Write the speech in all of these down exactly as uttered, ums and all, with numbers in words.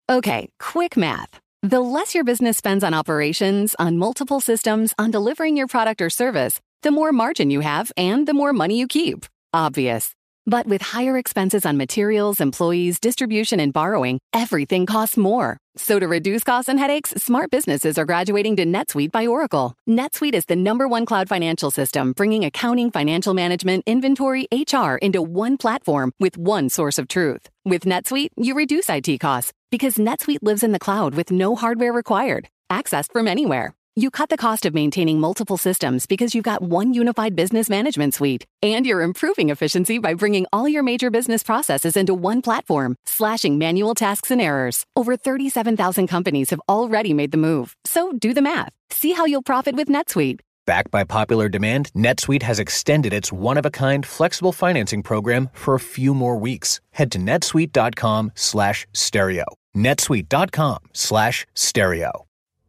Okay, quick math. The less your business spends on operations, on multiple systems, on delivering your product or service, the more margin you have and the more money you keep. Obvious. But with higher expenses on materials, employees, distribution, and borrowing, everything costs more. So to reduce costs and headaches, smart businesses are graduating to NetSuite by Oracle. NetSuite is the number one cloud financial system, bringing accounting, financial management, inventory, H R into one platform with one source of truth. With NetSuite, you reduce I T costs because NetSuite lives in the cloud with no hardware required, accessed from anywhere. You cut the cost of maintaining multiple systems because you've got one unified business management suite. And you're improving efficiency by bringing all your major business processes into one platform, slashing manual tasks and errors. Over thirty-seven thousand companies have already made the move. So do the math. See how you'll profit with NetSuite. Backed by popular demand, NetSuite has extended its one-of-a-kind flexible financing program for a few more weeks. Head to netsuite.com slash stereo. netsuite.com slash stereo.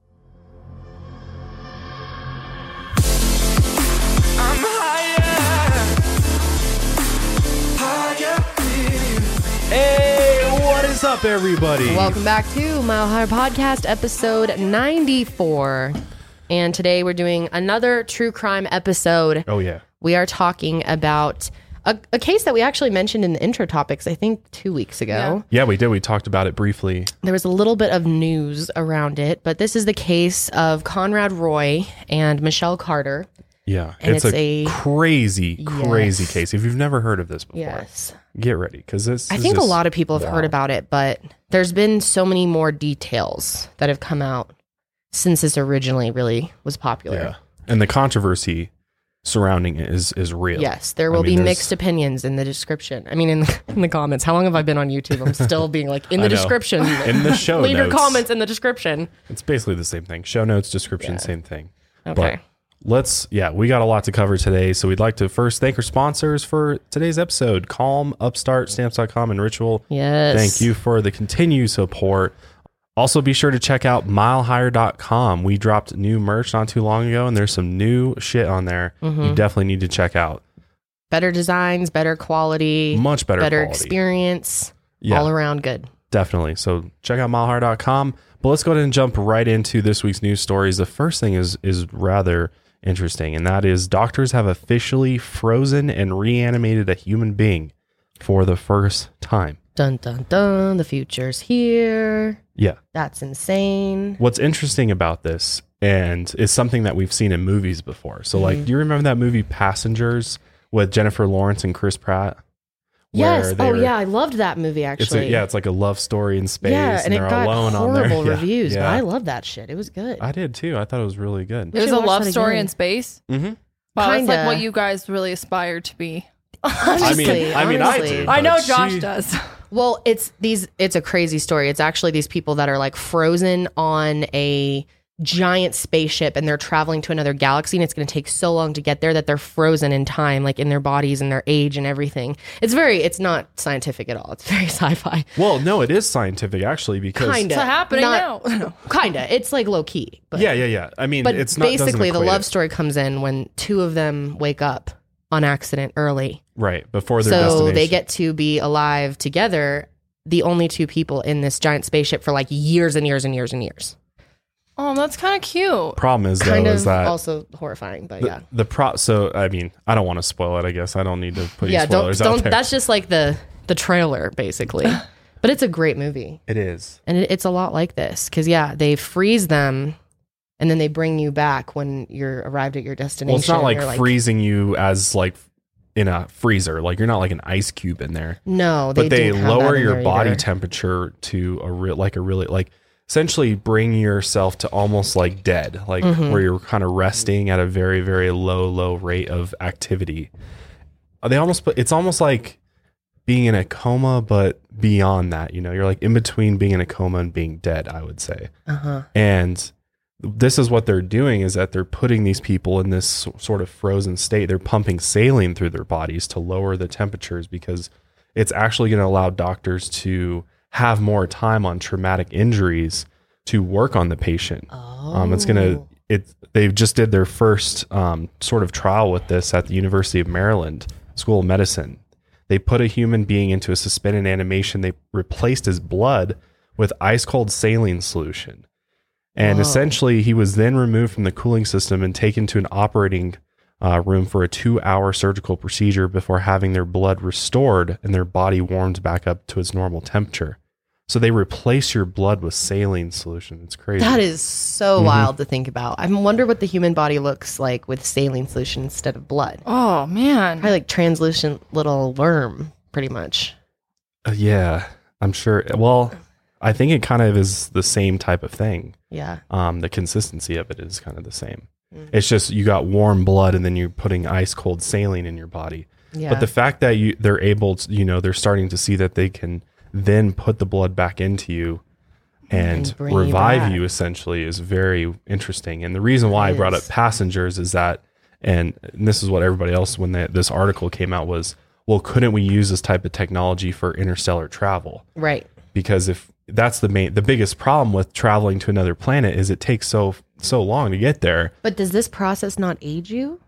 Hey, what is up, everybody? Welcome back to Mile High Podcast, episode ninety-four. And today we're doing another true crime episode. Oh, yeah. We are talking about a, a case that we actually mentioned in the intro topics, I think, two weeks ago. Yeah. yeah, we did. We talked about it briefly. There was a little bit of news around it, but this is the case of Conrad Roy and Michelle Carter. Yeah, and it's, it's a, a crazy, crazy yes. case. If you've never heard of this before, yes. get ready, because this I is think just, a lot of people have wow. heard about it, but there's been so many more details that have come out since this originally really was popular. Yeah, and the controversy surrounding it is is real. Yes, there will I mean, be mixed opinions in the description. I mean, in the, in the comments. How long have I been on YouTube? I'm still being like, in the description. In the show Leave notes. your comments in the description. It's basically the same thing. Show notes, description, Yeah. same thing. Okay. But let's, yeah, we got a lot to cover today. So we'd like to first thank our sponsors for today's episode, Calm, Upstart, Stamps dot com, and Ritual. Yes. Thank you for the continued support. Also, be sure to check out mile higher dot com. We dropped new merch not too long ago, and there's some new shit on there Mm-hmm. you definitely need to check out. Better designs, better quality. Much better Better quality. experience. Yeah. All around good. Definitely. So check out mile higher dot com. But let's go ahead and jump right into this week's news stories. The first thing is is rather interesting, and that is doctors have officially frozen and reanimated a human being for the first time. Dun, dun, dun. The future's here. Yeah. That's insane. What's interesting about this, and is something that we've seen in movies before. So, like, do you remember that movie Passengers with Jennifer Lawrence and Chris Pratt? Yes. Where Oh, they're- yeah. I loved that movie, It's actually. a, yeah, it's like a love story in space, Yeah, and, and it they're got alone on there. horrible Yeah, reviews, yeah. but I love that shit. It was good. I did too. I thought it was really good. It was should a watch love that story again. in space. Mm-hmm. Wow, that's like Kinda. what you guys really aspire to be. I mean, I mean, I honestly. do. I know but Josh she- does. Well, it's these. It's a crazy story. It's actually these people that are like frozen on a giant spaceship, and they're traveling to another galaxy, and it's going to take so long to get there that they're frozen in time, like in their bodies and their age and everything. It's very. It's not scientific at all. It's very sci-fi. Well, no, it is scientific actually because Kinda. It's happening Not- now. Kinda. It's like low key. But, yeah, yeah, yeah. I mean, But it's not basically, the doesn't equate love it. story comes in when two of them wake up on accident early. right before their So destination. they get to be alive together, the only two people in this giant spaceship for like years and years and years and years. Oh, that's kind of cute. Problem is though Kind is of that also horrifying, but the, yeah. the pro. So I mean, I don't want to spoil it. I guess I don't need to put Yeah, any don't, spoilers out don't, there. that's just like the, the trailer basically. But it's a great movie. It is. And it, it's a lot like this. Cause yeah, they freeze them and then they bring you back when you're arrived at your destination. Well, it's not like, You're freezing you as like in a freezer. Like you're not like an ice cube in there. No, they But they didn't have lower that in your there body either. temperature to a real, like a really like essentially bring yourself to almost like dead, like Mm-hmm. where you're kind of resting at a very very low low rate of activity. Uh, They almost put it's almost like being in a coma, but beyond that, you know, you're like in between being in a coma and being dead, I would say. Uh-huh. And this is what they're doing is that they're putting these people in this s- sort of frozen state. They're pumping saline through their bodies to lower the temperatures because it's actually going to allow doctors to have more time on traumatic injuries to work on the patient. Oh. Um, it's going to, it, they just did their first um, sort of trial with this at the University of Maryland School of Medicine. They put a human being into a suspended animation. They replaced his blood with ice cold saline solution. And Whoa. essentially, he was then removed from the cooling system and taken to an operating uh, room for a two hour surgical procedure before having their blood restored and their body warmed back up to its normal temperature. So they replace your blood with saline solution. It's crazy. That is so Mhm. wild to think about. I wonder what the human body looks like with saline solution instead of blood. Oh man. Probably like translucent little worm, pretty much. Uh, yeah, I'm sure. Well, I think it kind of is the same type of thing. Yeah. Um, the consistency of it is kind of the same. Mm. It's just you got warm blood and then you're putting ice cold saline in your body. Yeah. But the fact that you they're able to, you know, they're starting to see that they can then put the blood back into you and, And bring you revive back. you essentially is very interesting. And the reason why It I brought up is. passengers is that, and, and this is what everybody else when they, this article came out was, well, couldn't we use this type of technology for interstellar travel? Right. Because if that's the main, the biggest problem with traveling to another planet is it takes so so long to get there. But does this process not age you?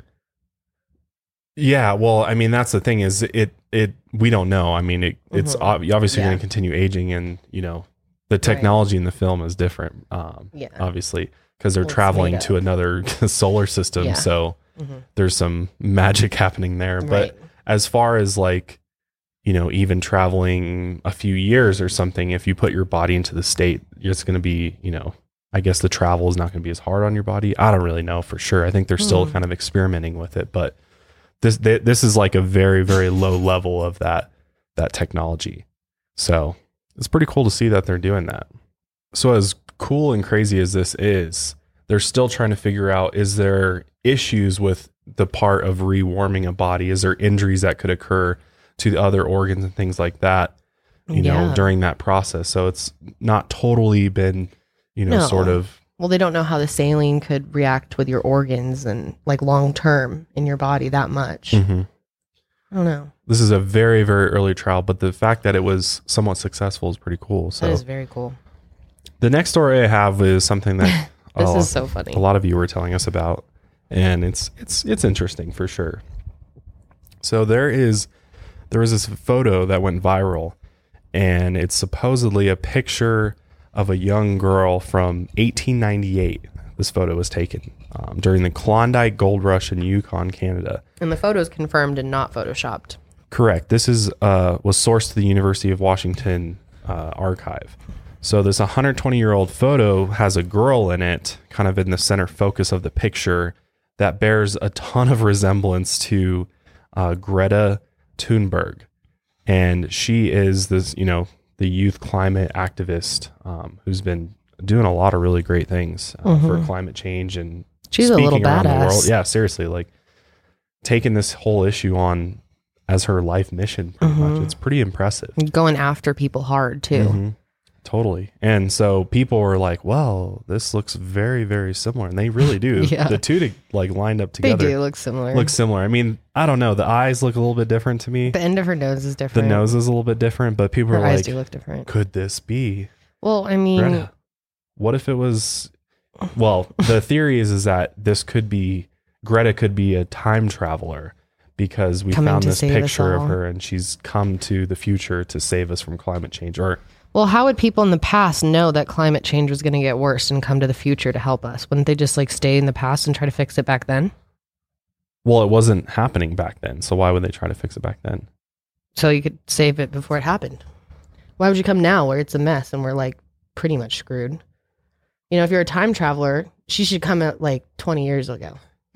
Yeah, well, I mean, that's the thing is it it we don't know. I mean, it, it's Mhm. ob- obviously Yeah. going to continue aging, and you know, the technology in the film is different. Um, Yeah. obviously, because they're Well, it's traveling made to another solar system, Yeah. so Mhm. there's some magic happening there. But Right. as far as like, you know, even traveling a few years or something, if you put your body into the state, it's going to be, you know, I guess the travel is not going to be as hard on your body. I don't really know for sure. I think they're still Hmm. kind of experimenting with it, but this th- this is like a very very low level of that that technology. So it's pretty cool to see that they're doing that. So as cool and crazy as this is, they're still trying to figure out, is there issues with the part of rewarming a body? Is there injuries that could occur to the other organs and things like that, you know, Yeah. during that process? So it's not totally been, you know, No. sort of, Well, they don't know how the saline could react with your organs and like long term in your body that much. Mhm. I don't know. This is a very, very early trial, but the fact that it was somewhat successful is pretty cool. So That is very cool. the next story I have is something that This oh, is so funny. a lot of you were telling us about, and it's it's it's interesting for sure. So there is there was this photo that went viral, and it's supposedly a picture of a young girl from eighteen ninety-eight. This photo was taken um, during the Klondike Gold Rush in Yukon, Canada. And the photo is confirmed and not photoshopped. Correct. This is uh, was sourced to the University of Washington uh, archive. So this one hundred twenty year old photo has a girl in it, kind of in the center focus of the picture, that bears a ton of resemblance to uh, Greta Thunberg, and she is this, you know, the youth climate activist um, who's been doing a lot of really great things uh, for climate change and She's a little speaking around the badass. world. Yeah, seriously, like taking this whole issue on as her life mission pretty much. It's pretty impressive. Going after people hard too. Mhm. Totally. And so people were like, well, this looks very, very similar. And they really do. Yeah. The two to, like lined up They together do look similar. look similar. I mean, I don't know. The eyes look a little bit different to me. the end of her nose is The different. nose is a little bit different, but people her are eyes like, do look different. could this be Well, I mean, Greta? What if it was, well, the theory is, is that this could be, Greta could be a time traveler because we Coming found to this save us picture of all. her and she's come to the future to save us from climate change. Or well, how would people in the past know that climate change was going to get worse and come to the future to help us? Wouldn't they just like stay in the past and try to fix it back then? well, it wasn't happening back then. So why would they try to fix it back then? So you could save it before it happened. Why would you come now where it's a mess and we're like pretty much screwed? You know, if you're a time traveler, she should come out like twenty years ago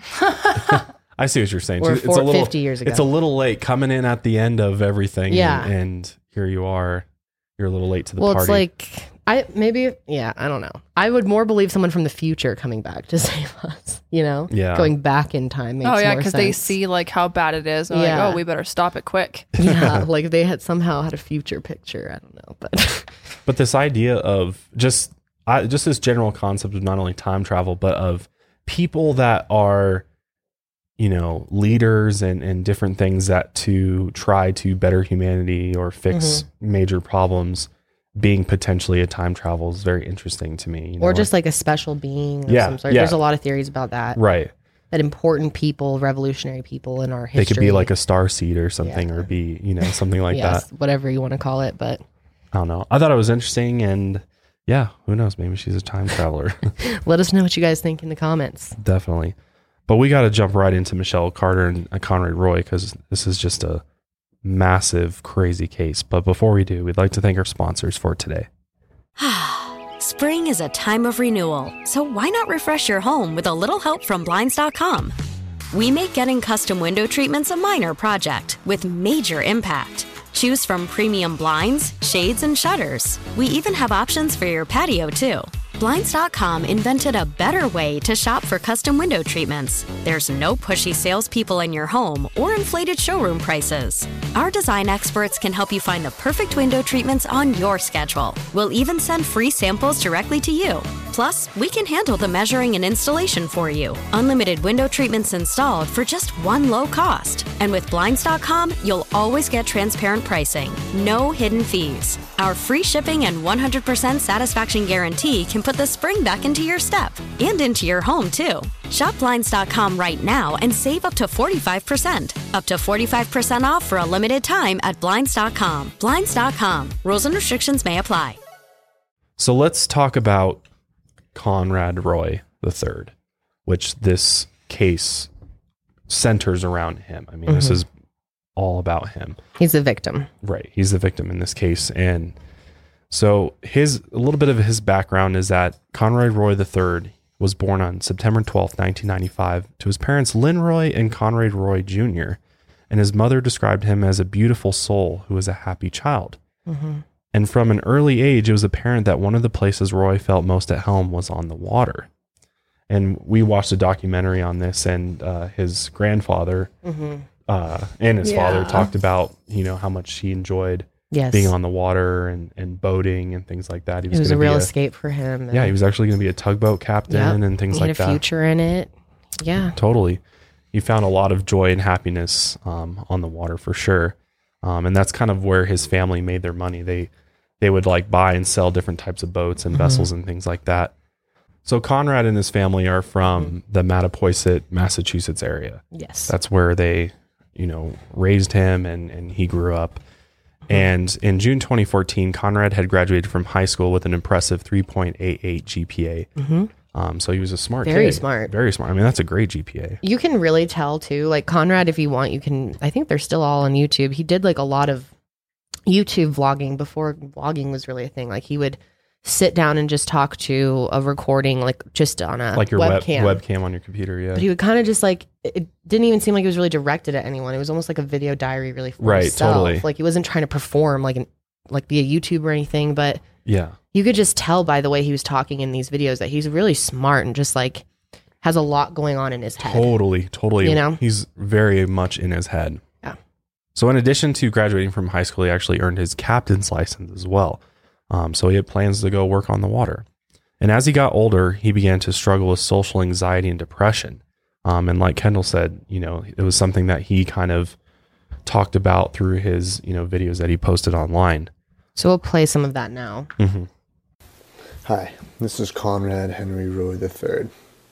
I see what you're saying. or It's a four, little, fifty years ago. it's a little late coming in at the end of everything. Yeah. And, and here you are. You're a little late to the well, party. it's like, I maybe, yeah, I don't know. I would more believe someone from the future coming back to save us, you know? Yeah. Going back in time makes Oh yeah, more because they sense. see like how bad it is. And they're Yeah. like, oh, we better stop it quick. Yeah, like they had somehow had a future picture. I don't know, but But this idea of just I, just this general concept of not only time travel, but of people that are, you know, leaders and, and different things that to try to better humanity or fix Mm-hmm. major problems being potentially a time travel is very interesting to me. You or know, just like a special being of Yeah, some sort. yeah. There's a lot of theories about that. right. That important people, revolutionary people in our history. They could be like a star seed or something, Yeah. or be, you know, something like yes, that. whatever you want to call it. But I don't know. I thought it was interesting, and yeah, who knows? Maybe she's a time traveler. Let us know what you guys think in the comments. Definitely. But we got to jump right into Michelle Carter and uh, Conrad Roy, because this is just a massive, crazy case. But before we do, we'd like to thank our sponsors for today. Spring is a time of renewal, so why not refresh your home with a little help from Blinds dot com? We make getting custom window treatments a minor project with major impact. Choose from premium blinds, shades, and shutters. We even have options for your patio, too. Blinds dot com invented a better way to shop for custom window treatments. There's no pushy salespeople in your home or inflated showroom prices. Our design experts can help you find the perfect window treatments on your schedule. We'll even send free samples directly to you. Plus, we can handle the measuring and installation for you. Unlimited window treatments installed for just one low cost. And with Blinds dot com, you'll always get transparent pricing. No hidden fees. Our free shipping and one hundred percent satisfaction guarantee can put the spring back into your step and into your home, too. Shop Blinds dot com right now and save up to forty-five percent. Up to forty-five percent off for a limited time at Blinds dot com. Blinds dot com. Rules and restrictions may apply. So let's talk about Conrad Roy the third, which this case centers around him. I mean, mm-hmm. This is all about him. He's the victim. Right. He's the victim in this case. And so his a little bit of his background is that Conrad Roy the third was born on September twelfth, nineteen ninety-five to his parents Lynn Roy and Conrad Roy Junior And his mother described him as a beautiful soul who was a happy child. Mm-hmm. And from an early age, it was apparent that one of the places Roy felt most at home was on the water. And we watched a documentary on this, and uh, his grandfather mm-hmm. uh, and his yeah. father talked about, you know, how much he enjoyed yes. being on the water and, and boating and things like that. He was it was a real a, escape for him. Yeah, he was actually going to be a tugboat captain yep. and things he like had a that. future in it. Yeah. Totally. He found a lot of joy and happiness um, on the water for sure. Um, and that's kind of where his family made their money. They they would like buy and sell different types of boats and mm-hmm. vessels and things like that. So Conrad and his family are from mm-hmm. the Mattapoisett, Massachusetts area. Yes. That's where they, you know, raised him and, and he grew up. Mm-hmm. And in June twenty fourteen, Conrad had graduated from high school with an impressive three point eight eight G P A. Mm-hmm. Um, so he was a smart Very kid. smart. Very smart. I mean, that's a great G P A. You can really tell too, like Conrad, if you want, you can, I think they're still all on YouTube. He did like a lot of YouTube vlogging before vlogging was really a thing. Like he would sit down and just talk to a recording, like just on a like your webcam. Web, webcam on your computer. Yeah. But he would kind of just like, it didn't even seem like it was really directed at anyone. It was almost like a video diary really for right, himself. Totally. Like he wasn't trying to perform like an, like be a YouTuber or anything, but yeah. You could just tell by the way he was talking in these videos that he's really smart and just like has a lot going on in his head. Totally, totally. You know? He's very much in his head. Yeah. So in addition to graduating from high school, he actually earned his captain's license as well. Um, so he had plans to go work on the water. And as he got older, he began to struggle with social anxiety and depression. Um, and like Kendall said, you know, it was something that he kind of talked about through his, you know, videos that he posted online. So we'll play some of that now. Mm-hmm. Hi, this is Conrad Henry Roy the third,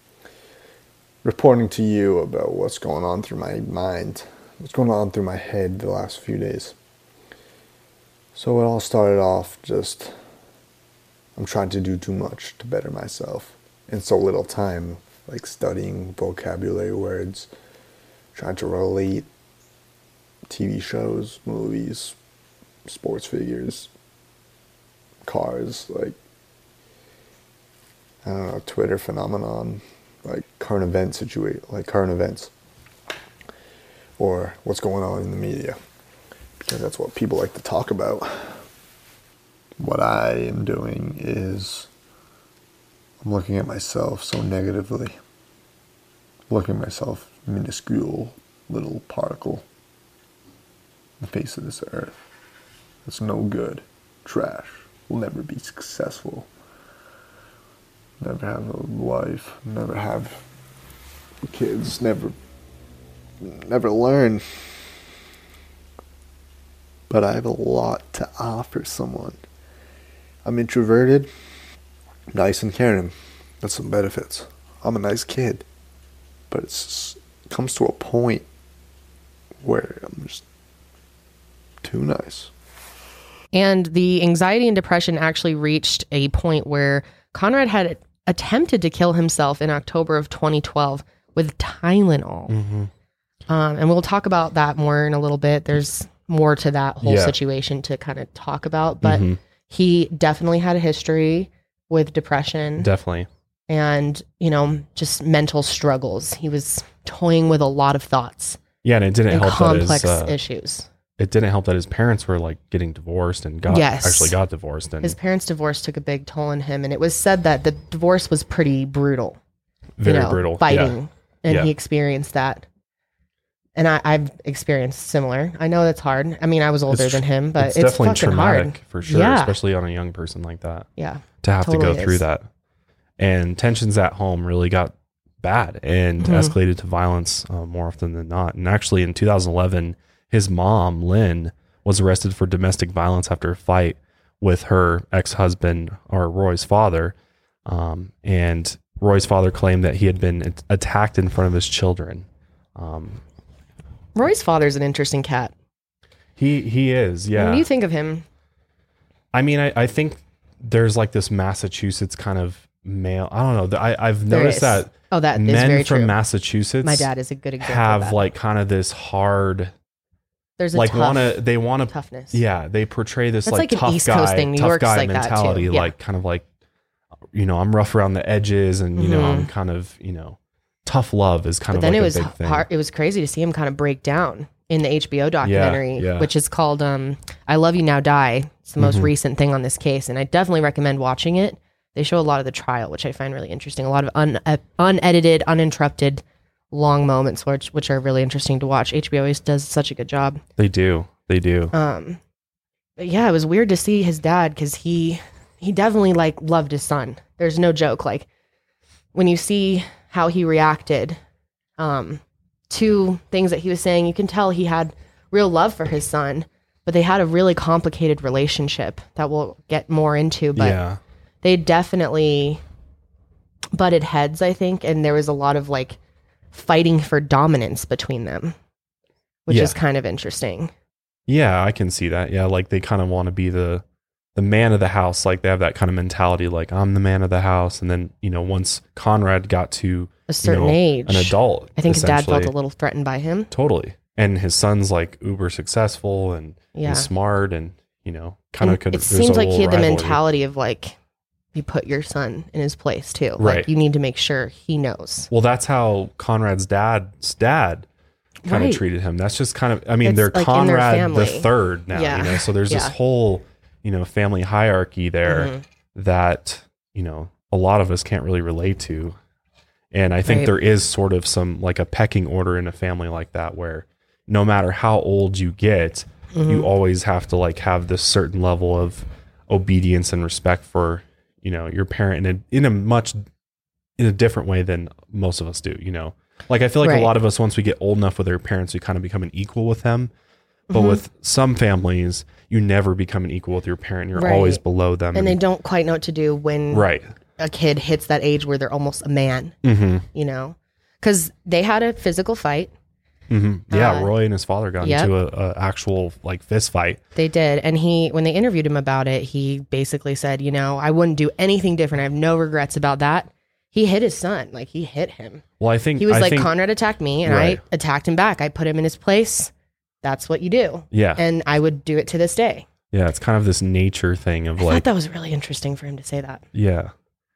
reporting to you about what's going on through my mind, what's going on through my head the last few days. So it all started off just, I'm trying to do too much to better myself in so little time, like studying vocabulary words, trying to relate T V shows, movies, sports figures, cars, like, I don't know, Twitter phenomenon, like current event situation, like current events, or what's going on in the media, because that's what people like to talk about. What I am doing is I'm looking at myself so negatively, looking at myself minuscule little particle in the face of this earth. It's no good, trash, will never be successful. Never have a wife, never have kids, never, never learn. But I have a lot to offer someone. I'm introverted, nice and caring. That's some benefits. I'm a nice kid. But it's, it comes to a point where I'm just too nice. And the anxiety and depression actually reached a point where Conrad had attempted to kill himself in October of twenty twelve with Tylenol. Mm-hmm. Um, and we'll talk about that more in a little bit. There's more to that whole Yeah. situation to kind of talk about. But Mhm. he definitely had a history with depression Definitely. and, you know, just mental struggles. He was toying with a lot of thoughts Yeah, and it didn't and help complex that his, uh, issues. it didn't help that his parents were like getting divorced and got Yes. actually got divorced, and His parents' divorce took a big toll on him. And it was said that the divorce was pretty brutal. very you know, brutal. Fighting. Yeah. And Yeah. he experienced that. And I, I've experienced similar. I know that's hard. I mean, I was older It's than tr- him, but it's, it's, definitely fucking traumatic hard. for sure, Yeah. especially on a young person like that Yeah. to have to Totally go through is. that. And tensions at home really got bad and Mhm. escalated to violence uh, more often than not. And actually, in two thousand eleven, his mom, Lynn, was arrested for domestic violence after a fight with her ex-husband, or Roy's father. Um, and Roy's father claimed that he had been at- attacked in front of his children. Um, Roy's father's an interesting cat. he he is, yeah. What do you think of him? I mean, I, I think there's like this Massachusetts kind of male. I don't know. th- I, I've There noticed is. that Oh, that is men very from true. Massachusetts My dad is a good example. have of that. like kind of this hard, There's a like tough want to, they want to, toughness. yeah, they portray this That's like, like an tough East guy, Coast thing. New tough York's guy like that, too. mentality, Yeah. like kind of like, you know, I'm rough around the edges and, you know, Mhm. I'm kind of, you know, tough love is kind But of then like it a was big thing. hard. It was crazy to see him kind of break down in the H B O documentary, yeah. which is called um, "I Love You Now Die." It's the most Mhm. recent thing on this case, and I definitely recommend watching it. They show a lot of the trial, which I find really interesting. A lot of un- uh, unedited, uninterrupted, long moments, which which are really interesting to watch. H B O always does such a good job. They do. They do. Um, but yeah, it was weird to see his dad because he he definitely like loved his son. There's no joke. Like when you see how he reacted um, to things that he was saying, you can tell he had real love for his son. But they had a really complicated relationship that we'll get more into. But yeah. they definitely butted heads, I think, and there was a lot of like fighting for dominance between them, which Yeah. is kind of interesting. Yeah, I can see that. Yeah, like they kind of want to be the the man of the house. Like they have that kind of mentality, like I'm the man of the house. And then, you know, once Conrad got to A certain you know, age, an adult, I think his dad felt a essentially. little threatened by him. Totally. And his son's like uber successful and, Yeah. and smart and, you know, kind And of could. it there's seems a like he little had the rivalry. mentality of like, you put your son in his place too. Right. Like you need to make sure he knows. Well, that's how Conrad's dad's dad kind Right. of treated him. That's just kind of, I mean, It's they're like in their Conrad the family. third now, Yeah. you know, so there's this Yeah. whole, you know, family hierarchy there Mhm. that, you know, a lot of us can't really relate to. And I think Right. there is sort of some like a pecking order in a family like that where no matter how old you get, Mm-hmm. you always have to like have this certain level of obedience and respect for, you know, your parent in a, in a much in a different way than most of us do, you know. Like I feel like Right. a lot of us, once we get old enough with our parents, we kind of become an equal with them. But Mhm. with some families, you never become an equal with your parent. You're Right. always below them. And they don't quite know what to do when right. a kid hits that age where they're almost a man, Mm-hmm. you know? Because they had a physical fight. Mm-hmm. Yeah, Uh, Roy and his father got yep. into a, a actual like fist fight. They did. And he, when they interviewed him about it, he basically said, you know, I wouldn't do anything different. I have no regrets about that. He hit his son. Like he hit him. Well, I think He was I like, think, Conrad attacked me and Right. I attacked him back. I put him in his place. That's what you do. Yeah, And I would do it to this day. yeah. It's kind of this nature thing of I like, thought that was really interesting for him to say that. yeah.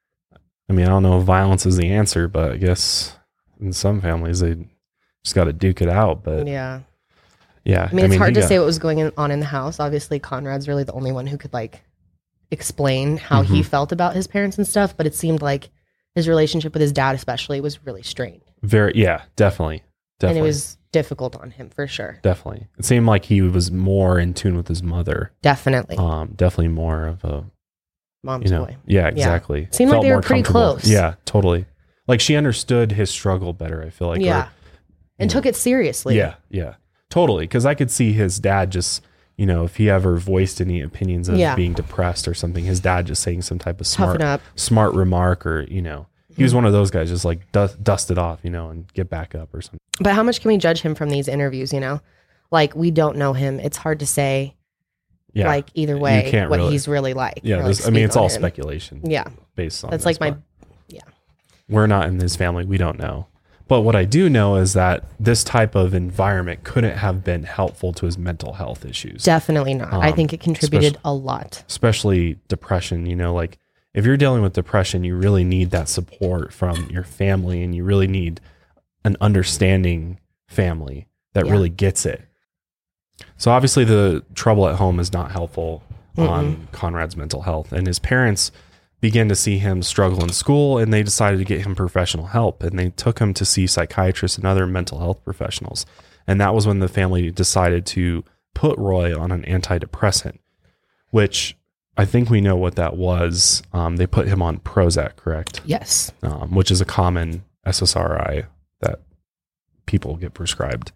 I mean, I don't know if violence is the answer, but I guess in some families they just got to duke it out. But yeah, Yeah. I mean, it's hard he to got- say what was going on in the house. Obviously, Conrad's really the only one who could like explain how he Mhm. felt about his parents and stuff. But it seemed like his relationship with his dad, especially, was really strained. very, yeah, definitely, definitely, And it was difficult on him for sure. definitely. It seemed like he was more in tune with his mother. Definitely. Um, definitely more of a, Mom's you know, boy. yeah, exactly. Seemed like Felt they were more pretty comfortable. close. Yeah, totally. Like she understood his struggle better. I feel like, or- Yeah. And took it seriously. Yeah, yeah, totally. Because I could see his dad just, you know, if he ever voiced any opinions of Yeah. being depressed or something, his dad just saying some type of Toughen smart, up. smart remark, or you know, he was one of those guys, just like dust, dust it off, you know, and get back up or something. But how much can we judge him from these interviews, you know? Like, we don't know him. It's hard to say. Yeah. like either You way can't what really- he's really like. Yeah, or, like, this, I mean, speak it's on all him. speculation. Yeah. based on That's this, like my but yeah. we're not in his family. We don't know. But what I do know is that this type of environment couldn't have been helpful to his mental health issues. Definitely not. I Um, think it contributed especially- a lot. especially depression. You know, like if you're dealing with depression, you really need that support from your family, and you really need an understanding family that Yeah. really gets it. So obviously the trouble at home is not helpful on Conrad's mental health, and his parents began to see him struggle in school, and they decided to get him professional help, and they took him to see psychiatrists and other mental health professionals. And that was when the family decided to put Roy on an antidepressant, which I think we know what that was. Um, they put him on Prozac, correct? Yes. Um, which is a common S S R I that people get prescribed.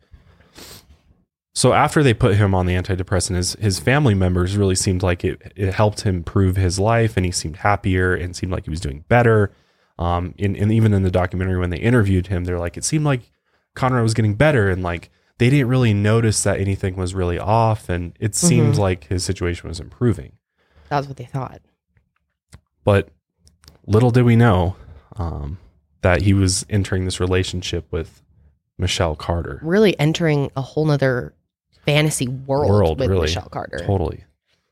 So after they put him on the antidepressant, his, his family members really seemed like it, it helped him improve his life, and he seemed happier and seemed like he was doing better. Um, and, and even in the documentary, when they interviewed him, they're like, it seemed like Conrad was getting better, and like they didn't really notice that anything was really off, and it seemed like his situation was improving. That's what they thought. But little did we know um, that he was entering this relationship with Michelle Carter. Really entering a whole nother fantasy world, World, with really. Michelle Carter. Totally.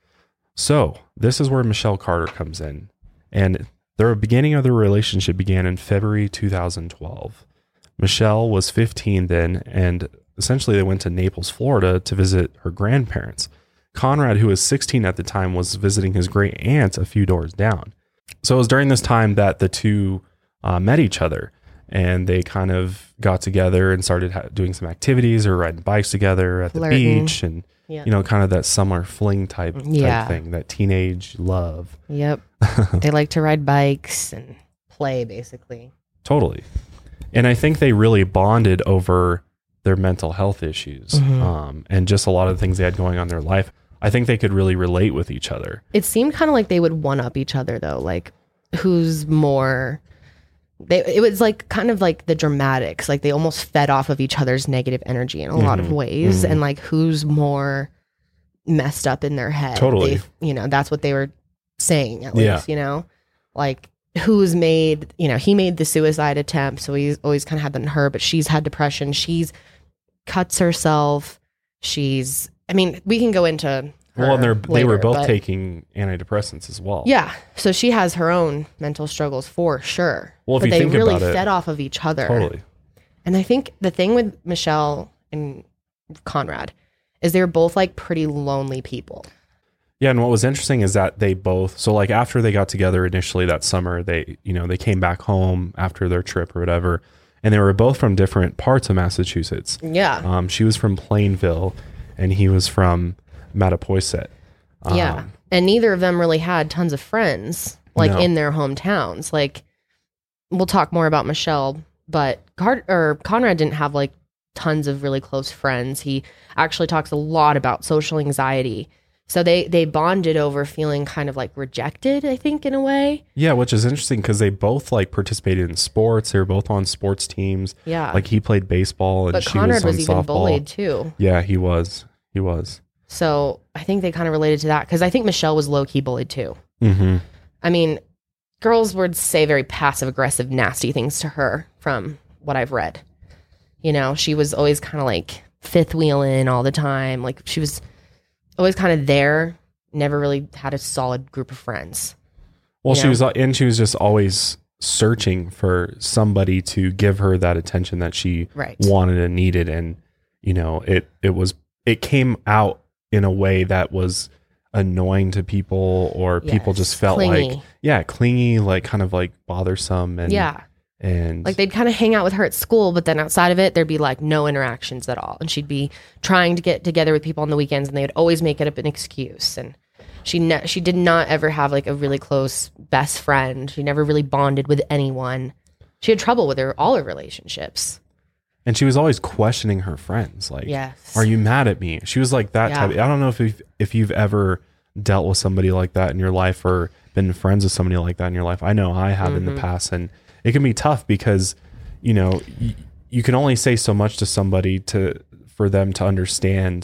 So this is where Michelle Carter comes in, and the beginning of the relationship began in February two thousand twelve. Michelle was fifteen then, and essentially they went to Naples, Florida to visit her grandparents. Conrad, who was sixteen at the time, was visiting his great aunt a few doors down. So it was during this time that the two uh, met each other, and they kind of got together and started ha- doing some activities or riding bikes together at the Flirting. beach, and Yeah. you know, kind of that summer fling type, type Yeah. thing, that teenage love. Yep. They like to ride bikes and play, basically. Totally. And I think they really bonded over their mental health issues, Mm-hmm. um, and just a lot of the things they had going on in their life. I think they could really relate with each other. It seemed kind of like they would one up each other, though. Like, who's more. They, it was like kind of like the dramatics. Like, they almost fed off of each other's negative energy in a lot of ways. And like, who's more messed up in their head. Totally. They- You know, that's what they were saying, at Yeah. least, you know? Like, who's made, you know, he made the suicide attempt. So he's always kind of had that in her, but she's had depression. She's cuts herself. She's, I mean, we can go into her Well, and they're, they were later, both but- taking antidepressants as well. Yeah. So she has her own mental struggles for sure. Well, if but you they think really about it- fed off of each other. Totally. And I think the thing with Michelle and Conrad is they're both like pretty lonely people. Yeah, and what was interesting is that they both, so like after they got together initially that summer, they, you know, they came back home after their trip or whatever, and they were both from different parts of Massachusetts. Yeah. Um, she was from Plainville, and he was from Mattapoisett. Um, yeah. And neither of them really had tons of friends like No. in their hometowns. Like, we'll talk more about Michelle, but Cart- or Conrad didn't have like tons of really close friends. He actually talks a lot about social anxiety. So they they bonded over feeling kind of like rejected, I think, in a way. Yeah, which is interesting because they both like participated in sports. They were both on sports teams. Yeah. Like he played baseball and But she Conrad was, on was even softball. bullied too. Yeah, he was. He was. So I think they kind of related to that because I think Michelle was low key bullied too. Mm-hmm. I mean, girls would say very passive aggressive, nasty things to her from what I've read. You know, she was always kind of like fifth wheeling all the time. Like she was always kind of there, never really had a solid group of friends. Well, You she know? was, and she was just always searching for somebody to give her that attention that she Right. wanted and needed. And, you know, it, it was, it came out in a way that was annoying to people, or people Yes, just felt clingy. like, yeah, clingy, like kind of like bothersome. And, Yeah. and Like they'd kind of hang out with her at school, but then outside of it, there'd be like no interactions at all. And she'd be trying to get together with people on the weekends, and they'd always make it up an excuse. And she ne- she did not ever have like a really close best friend. She never really bonded with anyone. She had trouble with her all her relationships. And she was always questioning her friends. Like, Yes. are you mad at me? She was like that Yeah. type. I don't know if you've, if you've ever dealt with somebody like that in your life, or been friends with somebody like that in your life. I know I have in Mm-hmm. the past, and it can be tough because, you know, y- you can only say so much to somebody to, for them to understand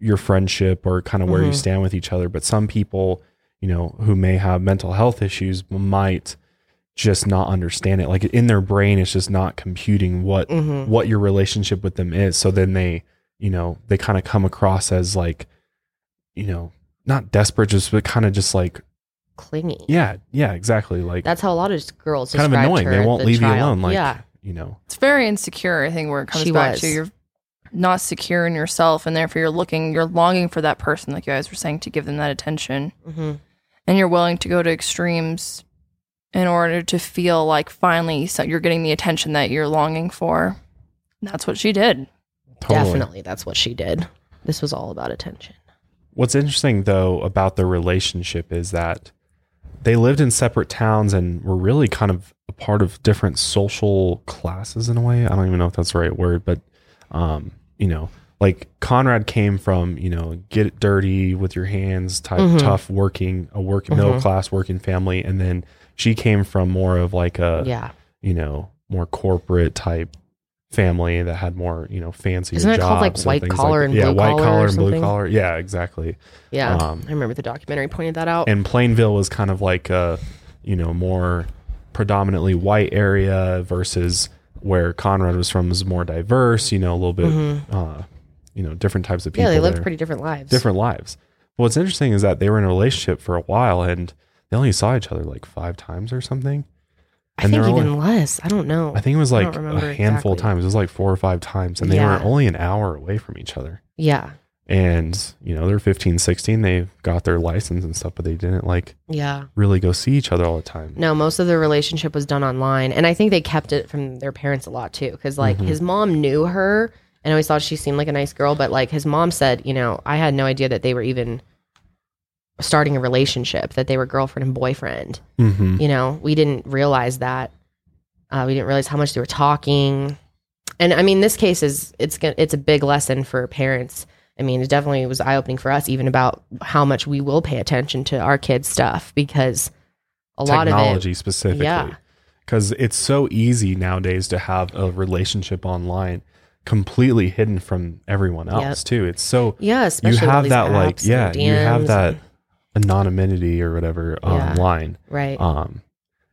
your friendship or kind of where Mm-hmm. you stand with each other. But some people, you know, who may have mental health issues might just not understand it. Like in their brain, it's just not computing what, Mm-hmm. what your relationship with them is. So then they, you know, they kind of come across as like, you know, not desperate, just, but kind of just like, Clingy. yeah, yeah, exactly. Like That's how a lot of girls kind of described annoying. her They at won't the leave you trial. alone. Like, yeah. you know, It's very insecure, I think, where it comes She back was. to you're not secure in yourself, and therefore you're looking, you're longing for that person, like you guys were saying, to give them that attention. Mm-hmm. And you're willing to go to extremes in order to feel like finally so you're getting the attention that you're longing for. And that's what she did. totally. Definitely, that's what she did. This was all about attention. What's interesting though about their relationship is that they lived in separate towns and were really kind of a part of different social classes in a way. I don't even know if that's the right word, but um, you know, like Conrad came from, you know, get it dirty with your hands type Mhm. tough working, a working middle class working family. And then she came from more of like a, Yeah. you know, more corporate type family that had more, you know, fancier Isn't it jobs. called, like, and white things collar that. and yeah, blue white collar collar or and blue something? collar. Yeah, exactly. Yeah. Um, I remember the documentary pointed that out. And Plainville was kind of like a, you know, more predominantly white area versus where Conrad was from was more diverse, you know, a little bit, uh, you know, different types of people. yeah, they lived there. pretty different lives. different lives. But what's interesting is that they were in a relationship for a while and they only saw each other like five times or something. I And think they're even only- less. I don't know. I think it was I like don't a remember handful of exactly. times. It was like four or five times. And they Yeah. were only an hour away from each other. Yeah. And, you know, they're fifteen, sixteen. They got their license and stuff, but they didn't like Yeah. really go see each other all the time. No, most of their relationship was done online. And I think they kept it from their parents a lot too. Cause like Mm-hmm. his mom knew her and always thought she seemed like a nice girl. But like his mom said, you know, I had no idea that they were even starting a relationship, that they were girlfriend and boyfriend. Mm-hmm. You know, we didn't realize that. Uh, we didn't realize how much they were talking. And I mean, this case is, it's, gonna- it's a big lesson for parents. I mean, it definitely was eye opening for us, even about how much we will pay attention to our kids' stuff, because a lot of Technology it, specifically. Yeah. Because it's so easy nowadays to have a relationship online completely hidden from everyone else Yep. too. It's so yeah, you especially with all have these that like apps yeah and you have D Ms that and- anonymity or whatever Yeah. online, right. um,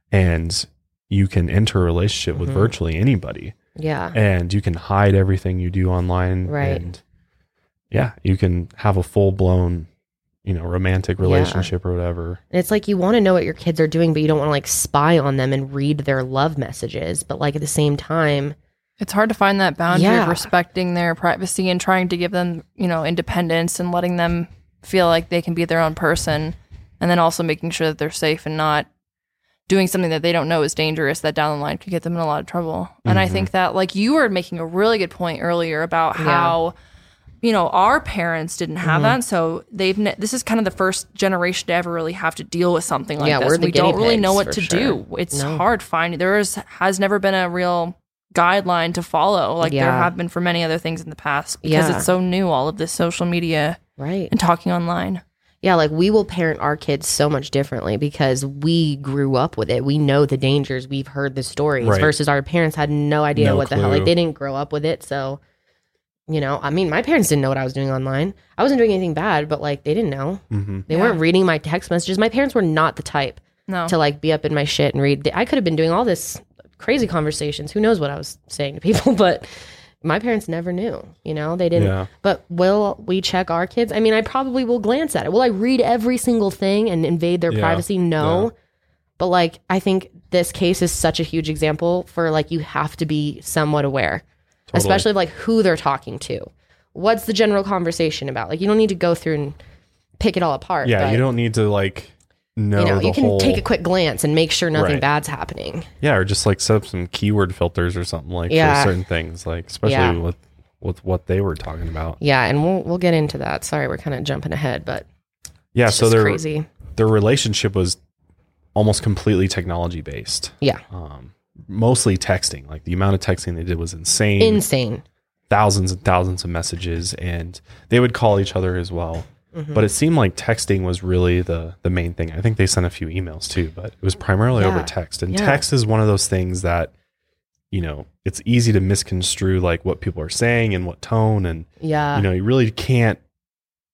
and you can enter a relationship with Mhm. virtually anybody, yeah, and you can hide everything you do online, Right. And yeah, you can have a full blown, you know, romantic Yeah. relationship or whatever. and it's like you want to know what your kids are doing, but you don't want to like spy on them and read their love messages. But like at the same time, It's hard to find that boundary Yeah. of respecting their privacy and trying to give them, you know, independence and letting them feel like they can be their own person, and then also making sure that they're safe and not doing something that they don't know is dangerous that down the line could get them in a lot of trouble. And I think that, like, you were making a really good point earlier about Yeah. how, you know, our parents didn't have that. So they've, ne- this is kind of the first generation to ever really have to deal with something like Yeah, this. we're the We don't guinea really know pigs, what for to sure. do. It's No. hard finding, there is, has never been a real guideline to follow like there Yeah. have been for many other things in the past, because Yeah. it's so new, all of this social media right? and talking online. Yeah, like we will parent our kids so much differently because we grew up with it. We know the dangers. We've heard the stories Right. versus our parents had no idea No what the hell. clue. Like they didn't grow up with it. So, you know, I mean, my parents didn't know what I was doing online. I wasn't doing anything bad, but like they didn't know. Mm-hmm. They Yeah. weren't reading my text messages. My parents were not the type No. to like be up in my shit and read. I could have been doing all this crazy conversations. Who knows what I was saying to people, but my parents never knew, you know, they didn't. Yeah. But will we check our kids? I mean, I probably will glance at it. Will I read every single thing and invade their Yeah. privacy? No. Yeah. But like, I think this case is such a huge example for like, you have to be somewhat aware, Totally. especially like who they're talking to. What's the general conversation about? Like, you don't need to go through and pick it all apart. Yeah, but, you don't need to like know, you know, the you can whole, take a quick glance and make sure nothing Right. bad's happening. yeah, or just like set up some keyword filters or something like Yeah. for certain things, like especially Yeah. with with what they were talking about. Yeah, and we'll we'll get into that. Sorry, we're kind of jumping ahead, but Yeah, it's so just their crazy. their relationship was almost completely technology based. Yeah, Um, mostly texting. Like the amount of texting they did was insane. insane. Thousands and thousands of messages, and they would call each other as well. Mm-hmm. But it seemed like texting was really the the main thing. I think they sent a few emails too, but it was primarily over Yeah. text. And Yeah. text is one of those things that, you know, it's easy to misconstrue like what people are saying and what tone, and Yeah, you know, you really can't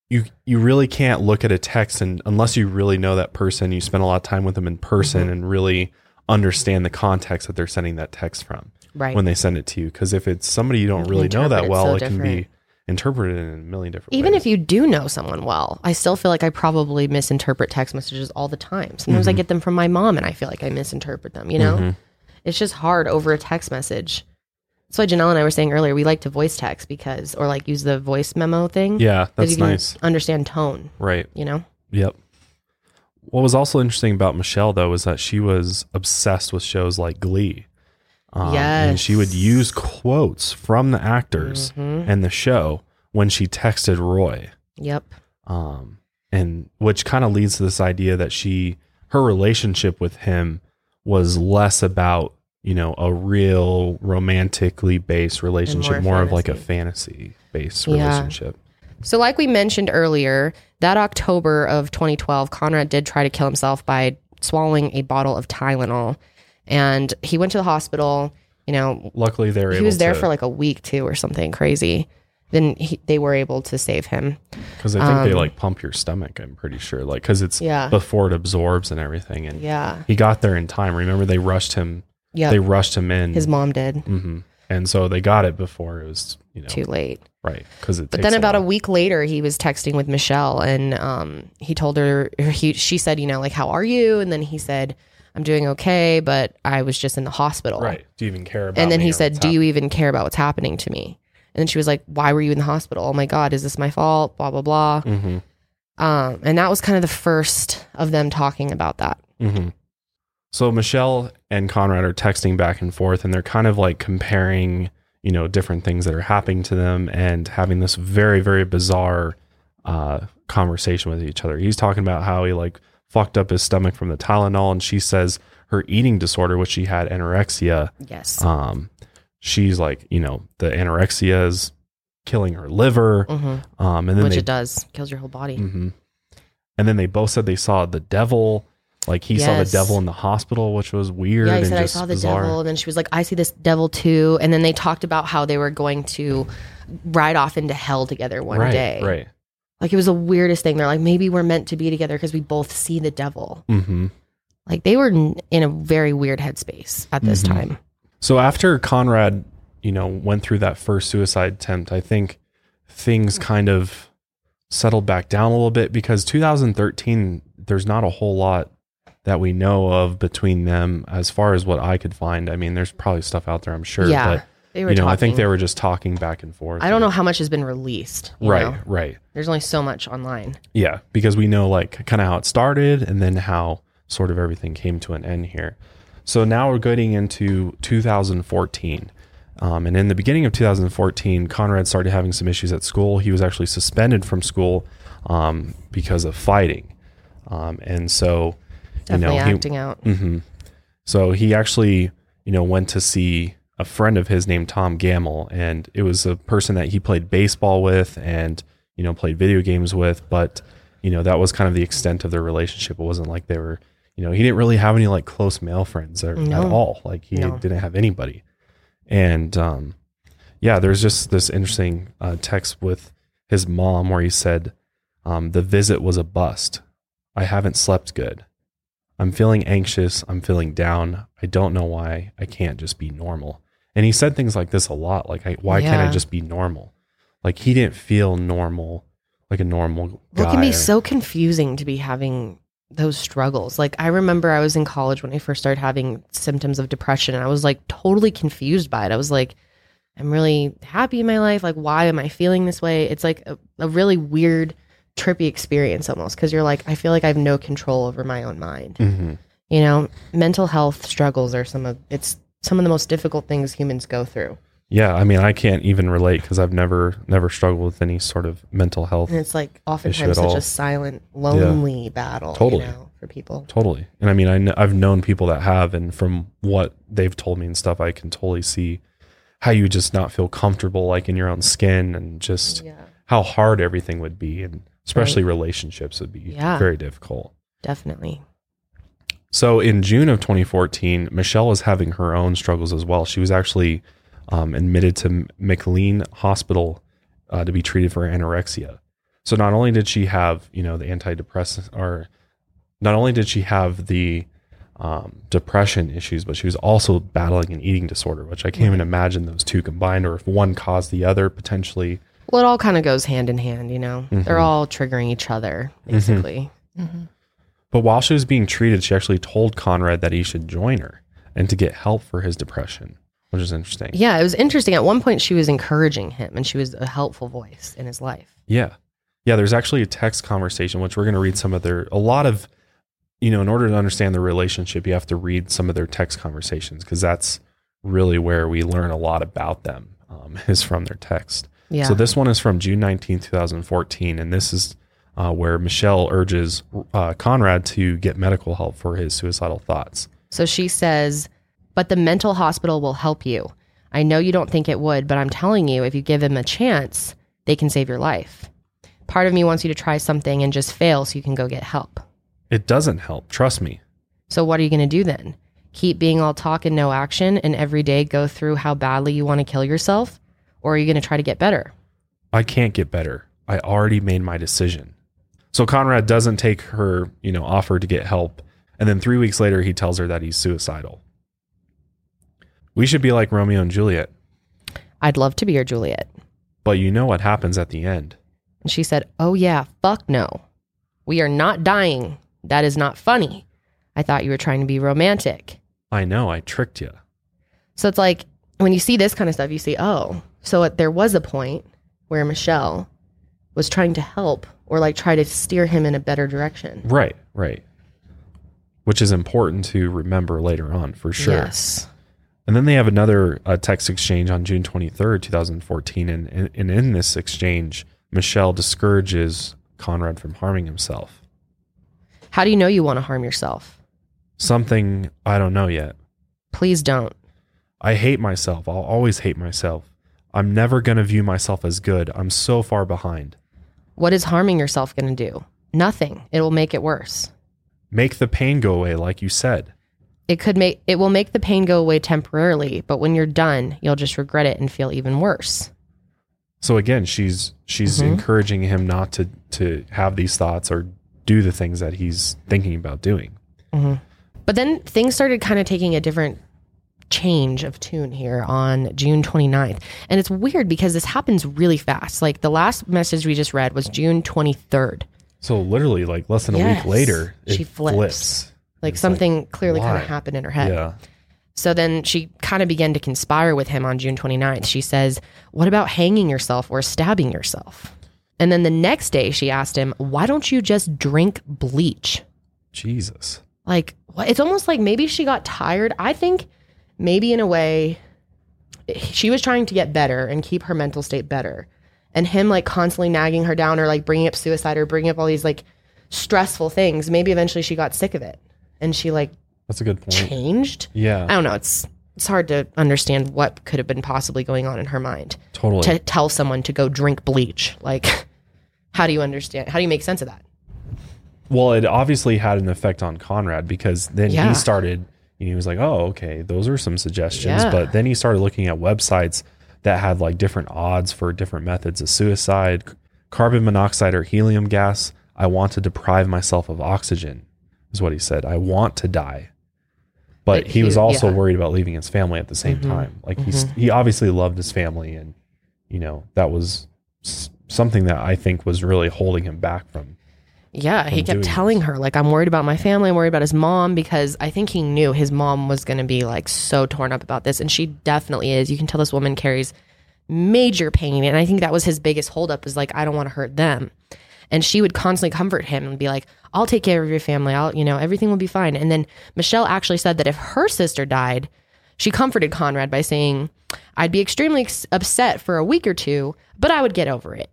you you really can't look at a text and unless you really know that person, you spend a lot of time with them in person mm-hmm. and really understand the context that they're sending that text from right. when they send it to you. Because if it's somebody you don't really know that well, so it different. can be interpreted in a million different Even ways. if you do know someone well, I still feel like I probably misinterpret text messages all the time. Sometimes mm-hmm. I get them from my mom and I feel like I misinterpret them, you know? Mm-hmm. It's just hard over a text message. That's why Janelle and I were saying earlier, we like to voice text because, or like use the voice memo thing. Yeah, that's you can nice. Understand tone. Right. You know? Yep. What was also interesting about Michelle, though, is that she was obsessed with shows like Glee. Um, yes. And she would use quotes from the actors mm-hmm. and the show when she texted Roy. Yep. Um, and which kind of leads to this idea that she, her relationship with him was less about, you know, a real romantically based relationship, more, more of like a fantasy based yeah. relationship. So like we mentioned earlier, that October of twenty twelve, Conrad did try to kill himself by swallowing a bottle of Tylenol. And he went to the hospital, you know. Luckily they were he able was there to, for like a week too or something crazy. Then he, they were able to save him. Because I think um, they like pump your stomach, I'm pretty sure. Like, because it's yeah. before it absorbs and everything. And yeah. he got there in time. Remember, they rushed him. Yeah. They rushed him in. His mom did. Mm-hmm. And so they got it before it was, you know. Too late. Right. Because it But takes then about a, a week later, he was texting with Michelle and um, he told her, he, she said, you know, like, how are you? And then he said, I'm doing okay, but I was just in the hospital. Right. Do you even care about And then me he or said, what's do you happening? even care about what's happening to me? And then she was like, why were you in the hospital? Oh my God, is this my fault? Blah, blah, blah. Mm-hmm. Um, and that was kind of the first of them talking about that. Mm-hmm. So Michelle and Conrad are texting back and forth, and they're kind of like comparing, you know, different things that are happening to them and having this very, very bizarre uh, conversation with each other. He's talking about how he like fucked up his stomach from the Tylenol, and she says her eating disorder, which she had anorexia. Yes. Um, she's like, you know, the anorexia is killing her liver. Mm-hmm. Um, and then Which they, it does. Kills your whole body. Mm-hmm. And then they both said they saw the devil. Like he saw the Yes. devil in the hospital, which was weird. Yeah, he and said, I just saw the bizarre. devil. And then she was like, I see this devil too. And then they talked about how they were going to ride off into hell together one right, day. Right. Like it was the weirdest thing. They're like, maybe we're meant to be together because we both see the devil. Mm-hmm. Like they were in in a very weird headspace at this Mm-hmm. time. So after Conrad, you know, went through that first suicide attempt, I think things kind of settled back down a little bit because two thousand thirteen, there's not a whole lot that we know of between them as far as what I could find. I mean, there's probably stuff out there, I'm sure. Yeah, but, they were you know, I think talking. they were just talking back and forth. I don't know how much has been released. you Right, know? right. There's only so much online. Yeah, because we know like kind of how it started and then how sort of everything came to an end here. So now we're getting into two thousand fourteen. Um, and in the beginning of two thousand fourteen, Conrad started having some issues at school. He was actually suspended from school um, because of fighting. Um, and so, Definitely you know, acting he, out. Mm-hmm. So he actually, you know, went to see a friend of his named Tom Gamble, and it was a person that he played baseball with and, you know, played video games with. But, you know, that was kind of the extent of their relationship. It wasn't like they were, you know, he didn't really have any like close male friends or, No. at all. Like he No. didn't have anybody. And, um, yeah, there's just this interesting uh, text with his mom where he said, um, the visit was a bust. I haven't slept good. I'm feeling anxious. I'm feeling down. I don't know why I can't just be normal. And he said things like this a lot. Like, I, why can't I Yeah. just be normal? Like he didn't feel normal, like a normal guy. Well, it can be or- so confusing to be having those struggles. Like I remember I was in college when I first started having symptoms of depression and I was like totally confused by it. I was like, I'm really happy in my life. Like, why am I feeling this way? It's like a, a really weird, trippy experience almost because you're like, I feel like I have no control over my own mind. Mhm. You know, mental health struggles are some of it's some of the most difficult things humans go through. Yeah, I mean, I can't even relate because I've never, never struggled with any sort of mental health. And it's like Issue oftentimes at such all. a silent, lonely battle, Totally. you know, for people. Totally. And I mean, I kn- I've known people that have, and from what they've told me and stuff, I can totally see how you just not feel comfortable like in your own skin and just Yeah, how hard everything would be. And especially relationships would be Yeah. very difficult. definitely. So in June of twenty fourteen, Michelle was having her own struggles as well. She was actually um, admitted to McLean Hospital uh, to be treated for anorexia. So not only did she have, you know, the antidepressant, or not only did she have the um, depression issues, but she was also battling an eating disorder, which I can't even imagine those two combined, or if one caused the other potentially. Well, it all kind of goes hand in hand, you know. Mm-hmm. They're all triggering each other, basically. Mm-hmm. But while she was being treated, she actually told Conrad that he should join her and to get help for his depression, which is interesting. Yeah, it was interesting. At one point, she was encouraging him, and she was a helpful voice in his life. Yeah. Yeah, there's actually a text conversation, which we're going to read some of their, a lot of, you know, in order to understand the relationship, you have to read some of their text conversations, because that's really where we learn a lot about them, um, is from their text. Yeah. So this one is from June nineteenth, twenty fourteen, and this is uh, where Michelle urges uh, Conrad to get medical help for his suicidal thoughts. So she says, but the mental hospital will help you. I know you don't think it would, but I'm telling you, if you give them a chance, they can save your life. Part of me wants you to try something and just fail so you can go get help. It doesn't help. Trust me. So what are you going to do then? Keep being all talk and no action and every day go through how badly you want to kill yourself? Or are you going to try to get better? I can't get better. I already made my decision. So Conrad doesn't take her, you know, offer to get help. And then three weeks later, he tells her that he's suicidal. We should be like Romeo and Juliet. I'd love to be your Juliet. But you know what happens at the end. And she said, oh yeah, fuck no. We are not dying. That is not funny. I thought you were trying to be romantic. I know, I tricked you. So it's like, when you see this kind of stuff, you see, oh, so it, there was a point where Michelle was trying to help or like try to steer him in a better direction. Right, right. Which is important to remember later on, for sure. Yes. And then they have another uh, text exchange on June twenty-third, twenty fourteen. And, and, and in this exchange, Michelle discourages Conrad from harming himself. How do you know you want to harm yourself? Something I don't know yet. Please don't. I hate myself. I'll always hate myself. I'm never going to view myself as good. I'm so far behind. What is harming yourself going to do? Nothing. It will make it worse. Make the pain go away, like you said. It could make it will make the pain go away temporarily, but when you're done, you'll just regret it and feel even worse. So again, she's she's Mm-hmm. encouraging him not to to have these thoughts or do the things that he's thinking about doing. Mm-hmm. But then things started kind of taking a different change of tune here on June twenty-ninth. And it's weird because this happens really fast. Like the last message we just read was June twenty-third. So literally like less than a Yes. week later, it She flips. flips. Like It's something like, clearly kind why? of happened in her head. Yeah. So then she kind of began to conspire with him on June twenty-ninth. She says, what about hanging yourself or stabbing yourself? And then the next day she asked him, why don't you just drink bleach? Jesus. Like, what? It's almost like maybe she got tired. I think maybe in a way she was trying to get better and keep her mental state better. And him like constantly nagging her down or like bringing up suicide or bringing up all these like stressful things. Maybe eventually she got sick of it and she like That's a good point. changed. Yeah. I don't know. It's it's hard to understand what could have been possibly going on in her mind Totally. to tell someone to go drink bleach. Like, how do you understand? How do you make sense of that? Well, it obviously had an effect on Conrad because then Yeah. he started, he was like, oh, okay, those are some suggestions. Yeah. But then he started looking at websites that had like different odds for different methods of suicide, c- carbon monoxide or helium gas. I want to deprive myself of oxygen, is what he said. I want to die. But But he was he- also yeah. worried about leaving his family at the same Mhm. time. Like he's, he obviously loved his family, and, you know, that was s- something that I think was really holding him back from. Yeah, he from kept doing telling her, like, I'm worried about my family. I'm worried about his mom because I think he knew his mom was going to be like so torn up about this. And she definitely is. You can tell this woman carries major pain. And I think that was his biggest holdup is like, I don't want to hurt them. And she would constantly comfort him and be like, I'll take care of your family. I'll, you know, everything will be fine. And then Michelle actually said that if her sister died, she comforted Conrad by saying, I'd be extremely ex- upset for a week or two, but I would get over it.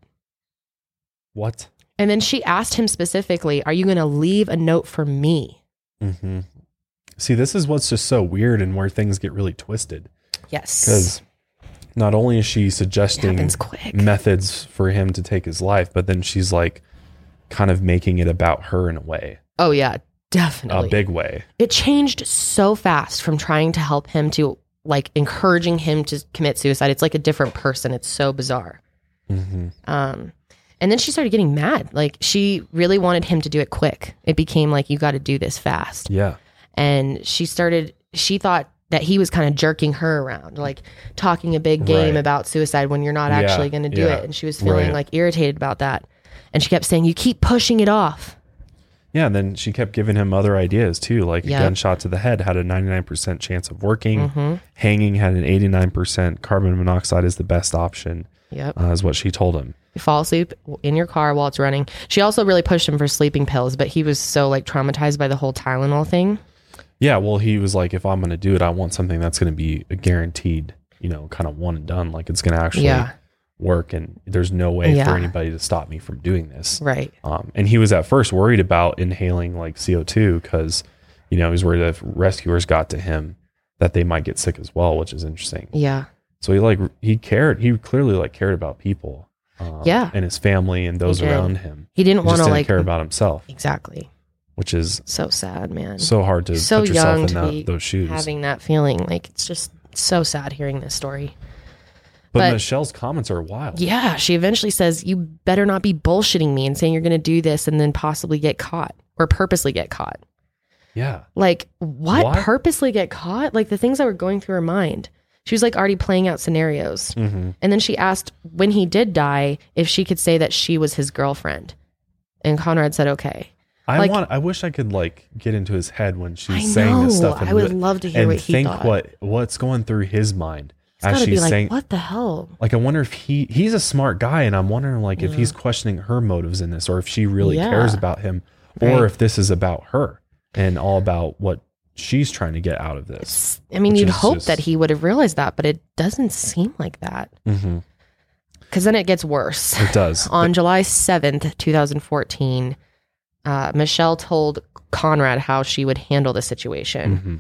What? And then she asked him specifically, are you going to leave a note for me? Mm-hmm. See, this is what's just so weird and where things get really twisted. Yes. Because not only is she suggesting happens quick. methods for him to take his life, but then she's like kind of making it about her in a way, Oh, yeah, a definitely. big way. It changed so fast from trying to help him to like encouraging him to commit suicide. It's like a different person. It's so bizarre. Mm-hmm. Um, And then she started getting mad. Like she really wanted him to do it quick. It became like, you got to do this fast. Yeah. And she started, she thought that he was kind of jerking her around, like talking a big game Right. about suicide when you're not Yeah, actually going to do yeah. it. And she was feeling Right. like irritated about that. And she kept saying, you keep pushing it off. Yeah, and then she kept giving him other ideas too, like Yep. a gunshot to the head had a ninety-nine percent chance of working. Mm-hmm. Hanging had an eighty-nine percent. Carbon monoxide is the best option, Yep. uh, is what she told him. You fall asleep in your car while it's running. She also really pushed him for sleeping pills, but he was so like traumatized by the whole Tylenol thing. Yeah, well, he was like, if I'm going to do it, I want something that's going to be a guaranteed, you know, kind of one and done. Like it's going to actually Yeah. work, and there's no way Yeah. for anybody to stop me from doing this. Right. Um, and he was at first worried about inhaling like C O two because, you know, he was worried that if rescuers got to him, that they might get sick as well, which is interesting. Yeah. So he like he cared. He clearly like cared about people, um, Yeah. and his family and those did. around him. He didn't He want just to didn't like care about himself, exactly. which is So sad, man. so hard to So put yourself young in to that, be those shoes. having that feeling. Like it's just so sad hearing this story. but, but- Michelle's comments are wild. Yeah, she eventually says, you better not be bullshitting me and saying you're going to do this and then possibly get caught or purposely get caught. Yeah. Like, what? What? Purposely get caught? Like the things that were going through her mind. She was like already playing out scenarios. Mm-hmm. And then she asked when he did die if she could say that she was his girlfriend. And Conrad said, okay. I Like- want. I wish I could like get into his head when she's I saying this know. stuff. And I would li- love to hear and what he think thought. what what's going through his mind It's as got to she's be like, saying. what the hell? Like, I wonder if he he's a smart guy, and I'm wondering like if he's questioning her motives in this, or if she really Yeah. cares about him, or Right. if this is about her and all about what she's trying to get out of this. It's- I mean, Which you'd is hope just- that he would have realized that, but it doesn't seem like that. Mm-hmm. Because then it gets worse. It does. On July seventh, twenty fourteen, uh, Michelle told Conrad how she would handle the situation. Mhm.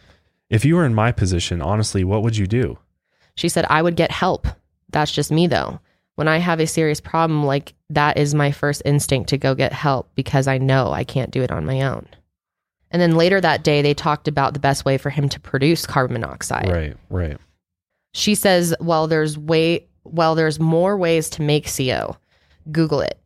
If you were in my position, honestly, what would you do? She said, I would get help. That's just me, though. When I have a serious problem, like that is my first instinct to go get help because I know I can't do it on my own. And then later that day, they talked about the best way for him to produce carbon monoxide. Right, right. She says, well, there's way, well, there's more ways to make C O. Google it.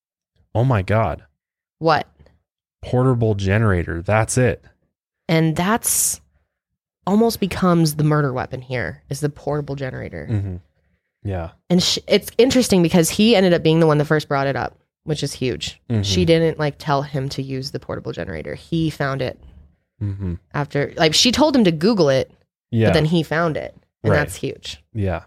Oh my God. What? Portable generator. That's it. And that's almost becomes the murder weapon here is the portable generator. Mm-hmm. Yeah. And sh- it's interesting because he ended up being the one that first brought it up, which is huge. Mhm. She didn't like tell him to use the portable generator. He found it Mm-hmm. after, like she told him to Google it, Yeah. but then he found it. And Right. that's huge. Yeah.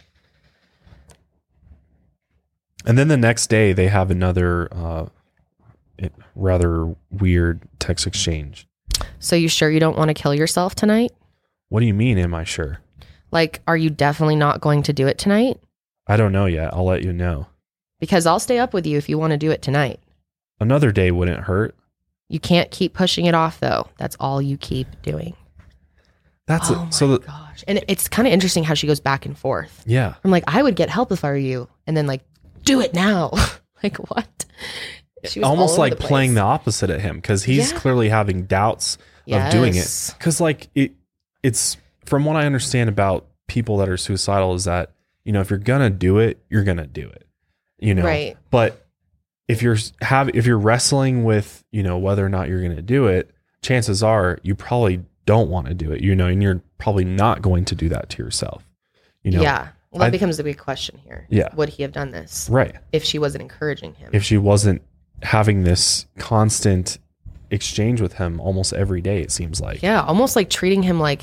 And then the next day they have another uh, it- rather weird text exchange. So you sure you don't want to kill yourself tonight? What do you mean, am I sure? Like, are you definitely not going to do it tonight? I don't know yet. I'll let you know. Because I'll stay up with you if you want to do it tonight. Another day wouldn't hurt. You can't keep pushing it off, though. That's all you keep doing. That's oh it. So my the, gosh. And it's kind of interesting how she goes back and forth. yeah. I'm like, I would get help if I were you. And then like, do it now. Like what? She was all Almost over like the place. playing the opposite at him because he's Yeah. clearly having doubts of doing it. Yes. Because like it, it's from what I understand about people that are suicidal is that, you know, if you're gonna do it, you're gonna do it. You know, Right. But if you're have if you're wrestling with, you know, whether or not you're gonna do it, chances are you probably don't want to do it. You know, and you're probably not going to do that to yourself. You know, Yeah. Well, that I- becomes the big question here. Yeah. Would he have done this right. if she wasn't encouraging him? If she wasn't having this constant exchange with him almost every day, it seems like. Yeah. Almost like treating him like,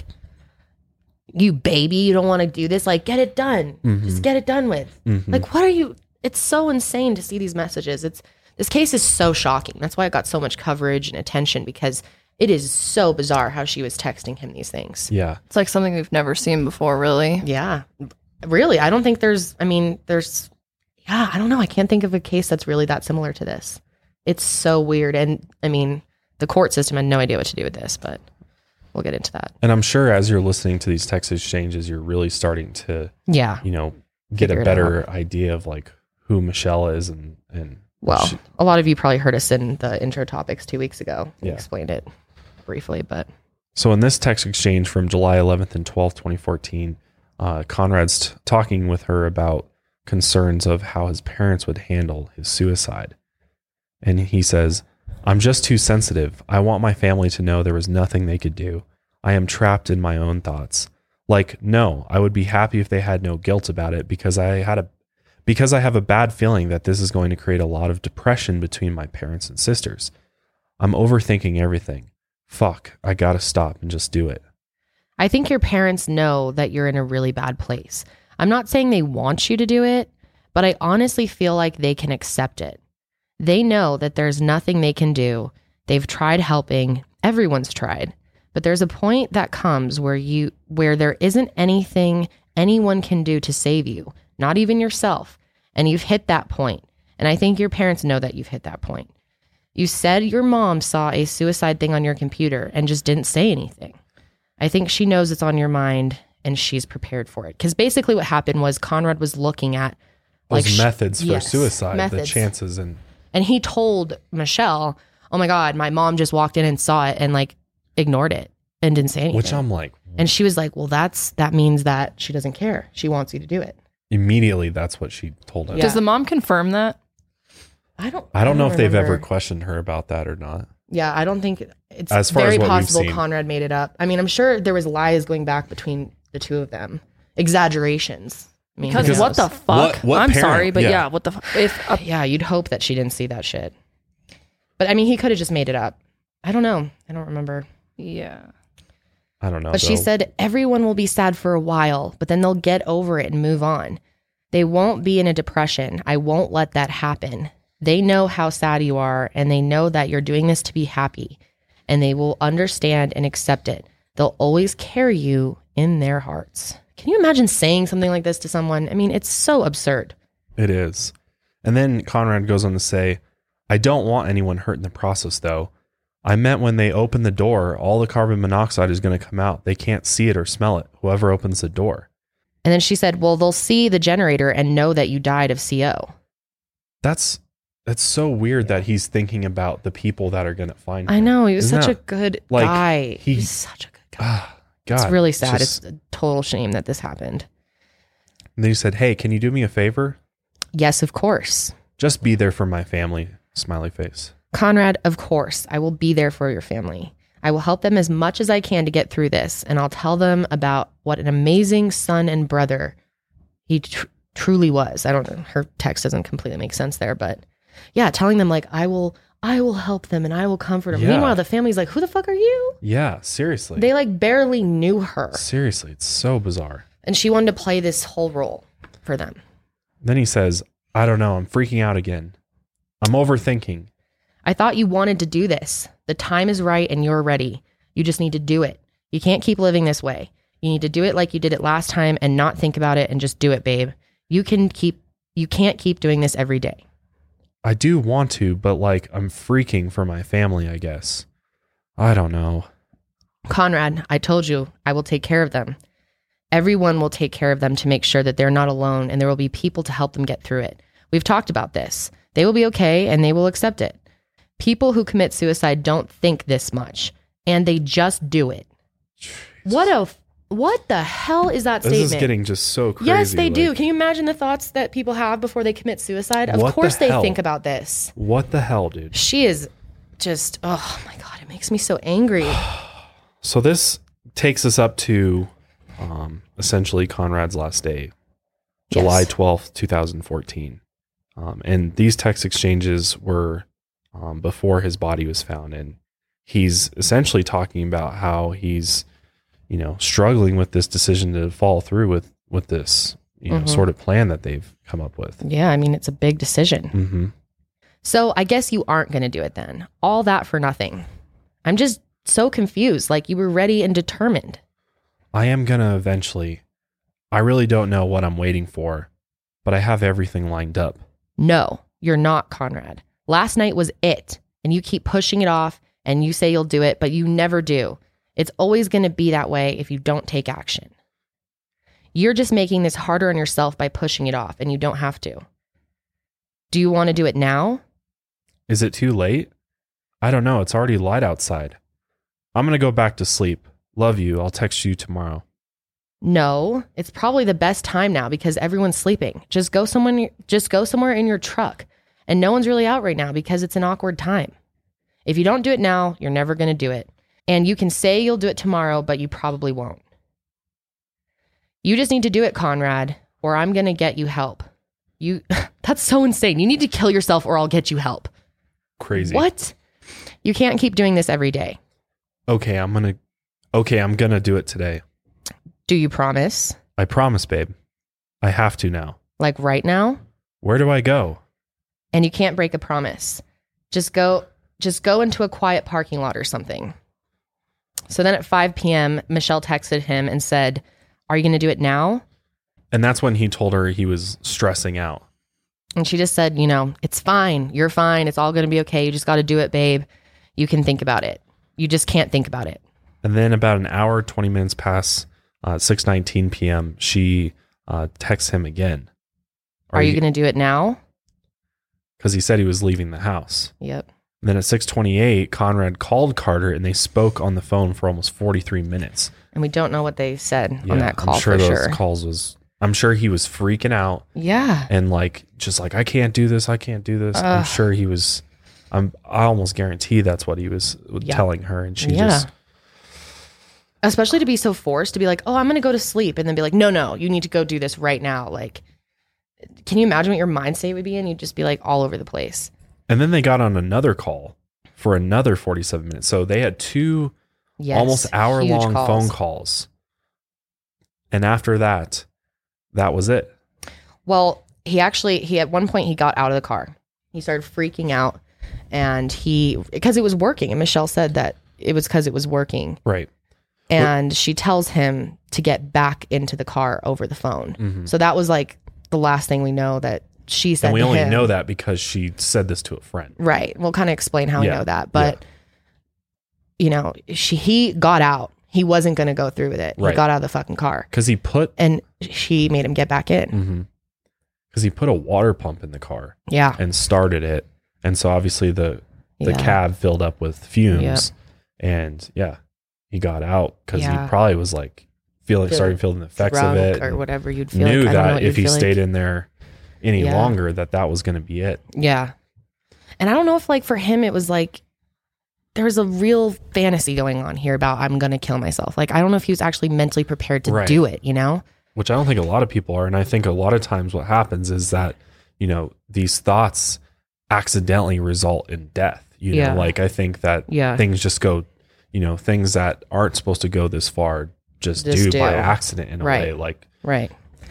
you baby, you don't want to do this. Like, get it done. Mhm. Just get it done with. Mhm. Like, what are you? It's so insane to see these messages. It's this case is so shocking. That's why it got so much coverage and attention because it is so bizarre how she was texting him these things. Yeah. It's like something we've never seen before, really. Yeah. Really, I don't think there's, I mean, there's, yeah, I don't know. I can't think of a case that's really that similar to this. It's so weird. And I mean, the court system had no idea what to do with this, but we'll get into that. And I'm sure as you're listening to these text exchanges, you're really starting to, Yeah. you know, get Figure a it better idea of like who Michelle is and, and Well, she- a lot of you probably heard us in the intro topics two weeks ago. We Yeah. explained it briefly, but So in this text exchange from July eleventh and twelfth, twenty fourteen, uh, Conrad's t- talking with her about concerns of how his parents would handle his suicide. And he says, I'm just too sensitive. I want my family to know there was nothing they could do. I am trapped in my own thoughts. Like, no, I would be happy if they had no guilt about it because I had a because I have a bad feeling that this is going to create a lot of depression between my parents and sisters. I'm overthinking everything. Fuck, I gotta stop and just do it. I think your parents know that you're in a really bad place. I'm not saying they want you to do it, but I honestly feel like they can accept it. They know that there's nothing they can do. They've tried helping. Everyone's tried. But there's a point that comes where you where there isn't anything anyone can do to save you, not even yourself. And you've hit that point. And I think your parents know that you've hit that point. You said your mom saw a suicide thing on your computer and just didn't say anything. I think she knows it's on your mind and she's prepared for it. Because basically what happened was Conrad was looking at Those like methods for yes, suicide, methods. the chances. And And he told Michelle, oh my God, my mom just walked in and saw it and like ignored it and didn't say anything. which I'm like, And she was like, well, that's that means that she doesn't care. She wants you to do it. immediately that's what she told him. Yeah. Does the mom confirm that? I don't I don't know if they've ever remember. questioned her about that or not. Yeah, I don't think it's As far as very what we've possible seen. Conrad made it up. I mean, I'm sure there was lies going back between the two of them. Exaggerations. I mean, Because who what the knows? fuck? What- what I'm parent? sorry, but Yeah. yeah, what the fuck? If uh, Yeah, you'd hope that she didn't see that shit. But I mean, he could have just made it up. I don't know. I don't remember. yeah. I don't know. But she though. said everyone will be sad for a while, but then they'll get over it and move on. They won't be in a depression. I won't let that happen. They know how sad you are, and they know that you're doing this to be happy, and they will understand and accept it. They'll always carry you in their hearts. Can you imagine saying something like this to someone? I mean, it's so absurd. It is. And then Conrad goes on to say, I don't want anyone hurt in the process, though. I meant when they open the door, all the carbon monoxide is going to come out. They can't see it or smell it, whoever opens the door. And then she said, well, they'll see the generator and know that you died of C O. That's that's so weird that he's thinking about the people that are going to find him. I know. He was Isn't such that- a good like, guy. he- He's such a good guy. Ah, God. It's really sad. just- It's a total shame that this happened. And then he said, hey, can you do me a favor? Yes, of course. Just be there for my family. Smiley face. Conrad, of course, I will be there for your family. I will help them as much as I can to get through this, and I'll tell them about what an amazing son and brother he tr- truly was. I don't know, her text doesn't completely make sense there, but yeah, telling them like, I will, I will help them and I will comfort them. Yeah. Meanwhile, the family's like, who the fuck are you? Yeah, seriously. They like barely knew her, Seriously, it's so bizarre. and she wanted to play this whole role for them. Then he says, I don't know, I'm freaking out again. I'm overthinking. I thought you wanted to do this. The time is right and you're ready. You just need to do it. You can't keep living this way. You need to do it like you did it last time and not think about it and just do it, babe. You can keep you can't keep doing this every day. I do want to, but like I'm freaking for my family, I guess. I don't know. Conrad, I told you I will take care of them. Everyone will take care of them to make sure that they're not alone, and there will be people to help them get through it. We've talked about this. They will be okay and they will accept it. People who commit suicide don't think this much, and they just do it. What a what the hell is that This statement? is getting just so crazy. Yes, they do. like, Can you imagine the thoughts that people have before they commit suicide? Of What the course they hell? think about this. What the hell, dude? She is just, oh my God, it makes me so angry. So this takes us up to um, essentially Conrad's last day, July Yes. twelfth, twenty fourteen. Um, and these text exchanges were um, before his body was found. And he's essentially talking about how he's, you know, struggling with this decision to follow through with, with this, you know, Mhm. sort of plan that they've come up with. Yeah, I mean, it's a big decision. Mm-hmm. So I guess you aren't going to do it then. All that for nothing. I'm just so confused. Like you were ready and determined. I am going to eventually. I really don't know what I'm waiting for, but I have everything lined up. No, you're not, Conrad. Last night was it, and you keep pushing it off, and you say you'll do it, but you never do. It's always going to be that way if you don't take action. You're just making this harder on yourself by pushing it off, and you don't have to. Do you want to do it now? Is it too late? I don't know. It's already light outside. I'm going to go back to sleep. Love you. I'll text you tomorrow. No, it's probably the best time now because everyone's sleeping. Just go someone, just go somewhere in your truck. And no one's really out right now because it's an awkward time. If you don't do it now, you're never going to do it. And you can say you'll do it tomorrow, but you probably won't. You just need to do it, Conrad, or I'm going to get you help. You, that's so insane. You need to kill yourself or I'll get you help. Crazy. What? You can't keep doing this every day. Okay, I'm going to, okay, I'm going to do it today. Do you promise? I promise, babe. I have to now. Like right now? Where do I go? And you can't break a promise. Just go, just go into a quiet parking lot or something. So then at five p.m., Michelle texted him and said, are you going to do it now? And that's when he told her he was stressing out. And she just said, you know, it's fine. You're fine. It's all going to be okay. You just got to do it, babe. You can think about it. You just can't think about it. And then about an hour, twenty minutes past uh, six nineteen p.m., she uh, texts him again. Are, Are you, you going to do it now? Because he said he was leaving the house. Yep. And then at six twenty-eight, Conrad called Carter and they spoke on the phone for almost forty-three minutes. And we don't know what they said yeah, on that call. I'm sure for those sure. calls was, I'm sure he was freaking out. Yeah. And like, just like, I can't do this. I can't do this. Uh, I'm sure he was, I'm, I almost guarantee that's what he was yeah. telling her. And she yeah. just. Especially to be so forced to be like, oh, I'm going to go to sleep. And then be like, no, no, you need to go do this right now. Like, can you imagine what your mind state would be? And you'd just be like all over the place. And then they got on another call for another forty-seven minutes. So they had two yes, almost hour long calls. phone calls. And after that, that was it. Well, he actually, he at one point he got out of the car. He started freaking out and he, because it was working. And Michelle said that it was because it was working. Right. And what? She tells him to get back into the car over the phone. Mm-hmm. So that was like the last thing we know that she said and we to only him. know that because she said this to a friend. Right. We'll kind of explain how yeah. we know that. But, yeah. you know, she he got out. He wasn't going to go through with it. Right. He got out of the fucking car. Because he put... And she made him get back in. Mm-hmm. Because he put a water pump in the car. Yeah. And started it. And so obviously the, the yeah. cab filled up with fumes. Yep. And yeah, he got out because yeah. he probably was like feeling, Feel started feeling the effects of it. Or whatever you'd feel knew like. I don't know that what if you'd he feel stayed like. in there any Yeah. longer, that that was going to be it. Yeah. And I don't know if like for him, it was like, there was a real fantasy going on here about I'm going to kill myself. Like, I don't know if he was actually mentally prepared to Right. do it, you know? Which I don't think a lot of people are. And I think a lot of times what happens is that, you know, these thoughts accidentally result in death. You Yeah. know, like I think that Yeah. things just go, you know, things that aren't supposed to go this far just, Just do, do. by accident in a Right. way. Like, Right.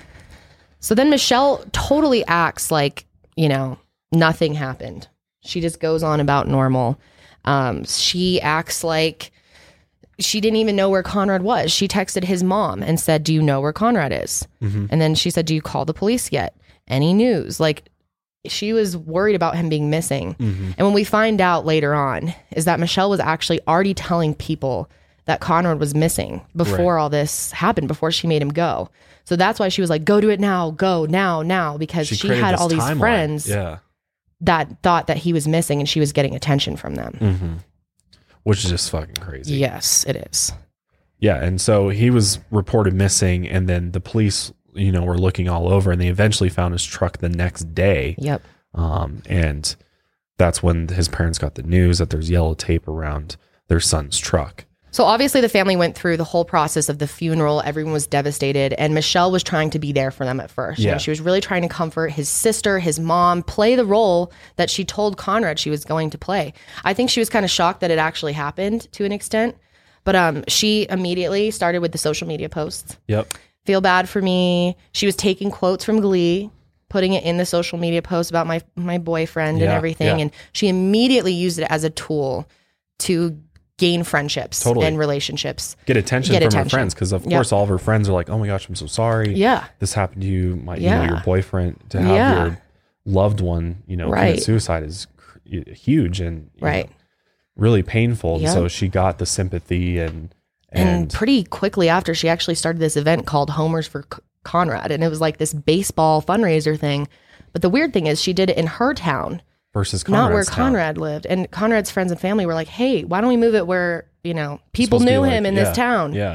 So then Michelle totally acts like, you know, nothing happened. She just goes on about normal. Um, she acts like she didn't even know where Conrad was. She texted his mom and said, do you know where Conrad is? mm-hmm. And then she said, do you call the police yet? Any news? Like, she was worried about him being missing. Mm-hmm. And when we find out later on is that Michelle was actually already telling people that Conrad was missing before Right. all this happened, before she made him go. So that's why she was like, go do it now, go now, now, because she, created had this all these timeline. friends Yeah. that thought that he was missing and she was getting attention from them. Mm-hmm. Which is just fucking crazy. Yes, it is. Yeah. And so he was reported missing, and then the police, you know, were looking all over, and they eventually found his truck the next day. Yep. Um, and that's when his parents got the news that there's yellow tape around their son's truck. So obviously the family went through the whole process of the funeral. Everyone was devastated, and Michelle was trying to be there for them at first. Yeah. And she was really trying to comfort his sister, his mom, play the role that she told Conrad she was going to play. I think she was kind of shocked that it actually happened to an extent, but um, she immediately started with the social media posts. Yep. Feel bad for me. She was taking quotes from Glee, putting it in the social media post about my my boyfriend and Yeah, everything. yeah. And she immediately used it as a tool to gain friendships Totally. and relationships. Get attention Get from attention. her friends, because of Yep. course all of her friends are like, oh my gosh, I'm so sorry. Yeah. This happened to you. My, you Yeah. know, your boyfriend, to have Yeah. your loved one, you know, Right. commit suicide is cr- huge and you Right. know, really painful. Yep. And so she got the sympathy and, And, and, pretty quickly after, she actually started this event called Homers for C- Conrad. And it was like this baseball fundraiser thing. But the weird thing is she did it in her town, versus Conrad's not where town. Conrad lived. And Conrad's friends and family were like, hey, why don't we move it where, you know, people Supposed to be knew like- him in yeah, this town? Yeah.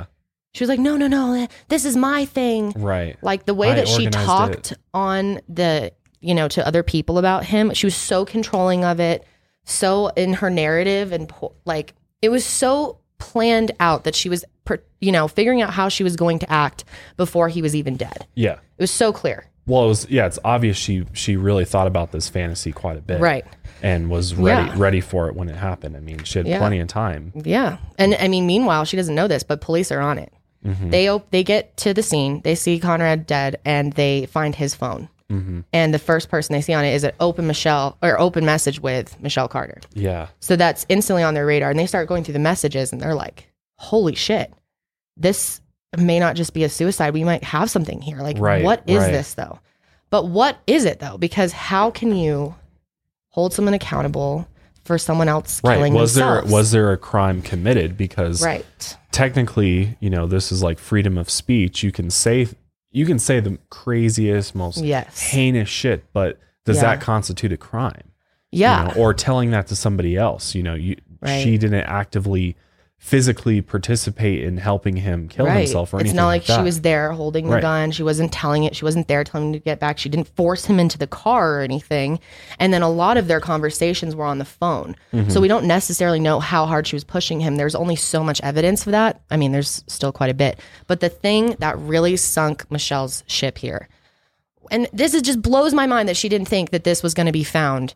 She was like, no, no, no, this is my thing. Right. Like the way I that she organized talked it. on the, you know, to other people about him, she was so controlling of it, so in her narrative, and po- like it was so planned out that she was, per- you know, figuring out how she was going to act before he was even dead. Yeah. It was so clear. Well, it was, yeah, it's obvious she she really thought about this fantasy quite a bit. Right. And was ready Yeah. ready for it when it happened. I mean, she had Yeah. plenty of time. Yeah. And I mean, meanwhile, she doesn't know this, but police are on it. Mm-hmm. They op- they get to the scene, they see Conrad dead, and they find his phone. Mm-hmm. And the first person they see on it is an open Michelle or open message with Michelle Carter. Yeah. So that's instantly on their radar. And they start going through the messages and they're like, holy shit, this may not just be a suicide. We might have something here. Like, Right, what is right. this though? But what is it though? Because how can you hold someone accountable for someone else Right. killing Was themselves? there was there a crime committed? Because Right. technically, you know, this is like freedom of speech. You can say you can say the craziest, most Yes. heinous shit, but does Yeah. that constitute a crime? Yeah. You know, or telling that to somebody else. You know, you Right. she didn't actively physically participate in helping him kill Right. himself or It's anything not like, like that. she was there holding the Right. gun. She wasn't telling it. She wasn't there telling him to get back. She didn't force him into the car or anything. And then a lot of their conversations were on the phone. Mm-hmm. So we don't necessarily know how hard she was pushing him. There's only so much evidence of that. I mean, there's still quite a bit. But the thing that really sunk Michelle's ship here, and this is just blows my mind that she didn't think that this was going to be found.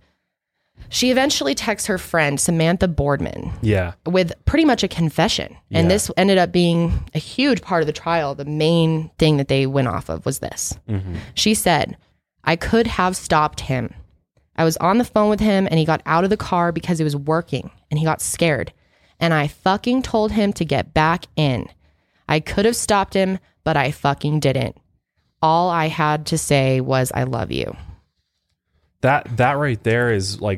She eventually texts her friend, Samantha Boardman, Yeah. with pretty much a confession. And Yeah. this ended up being a huge part of the trial. The main thing that they went off of was this. Mm-hmm. She said, I could have stopped him. I was on the phone with him and he got out of the car because he was working and he got scared. And I fucking told him to get back in. I could have stopped him, but I fucking didn't. All I had to say was, I love you. That that right there is like,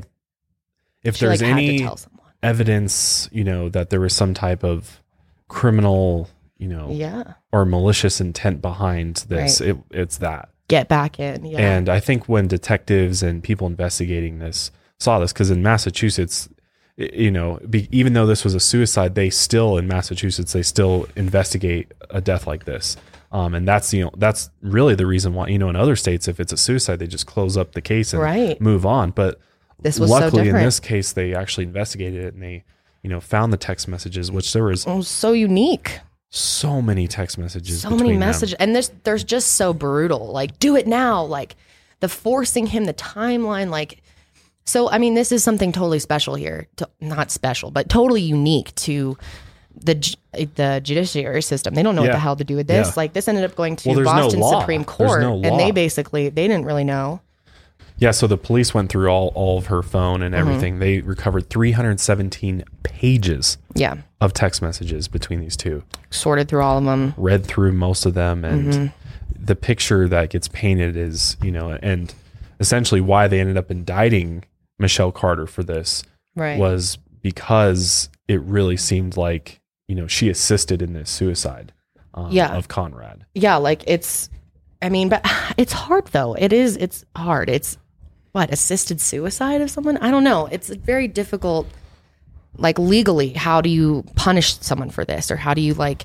if She, there's like, had to any tell someone. evidence, you know, that there was some type of criminal, you know, Yeah. or malicious intent behind this, Right. it, it's that. Get back in. Yeah. And I think when detectives and people investigating this saw this, because in Massachusetts, i- you know, be, even though this was a suicide, they still in Massachusetts they still investigate a death like this. Um, and that's you know that's really the reason why, you know, in other states, if it's a suicide, they just close up the case and Right. move on. But This was so luckily in different. this case, they actually investigated it and they, you know, found the text messages, which there was It was so unique. so many text messages. So many between them. messages. And there's there's just so brutal. Like, do it now. Like the forcing him, the timeline. Like, so I mean, this is something totally special here. To, not special, but totally unique to the ju- the judiciary system. They don't know what Yeah. the hell to do with this. Yeah. Like, this ended up going to Well, there's no Boston law. Supreme There's Court, no and they law. basically they didn't really know. Yeah, so the police went through all, all of her phone and Mm-hmm. everything. They recovered three hundred seventeen pages Yeah, of text messages between these two. sorted through all of them. Read through most of them, and Mm-hmm. the picture that gets painted is, you know, and essentially why they ended up indicting Michelle Carter for this Right. was because it really seemed like, you know, she assisted in this suicide um, Yeah. of Conrad. Yeah, like it's. I mean, but it's hard though. It is. It's hard. It's what, assisted suicide of someone? I don't know. It's very difficult. Like legally, how do you punish someone for this, or how do you like?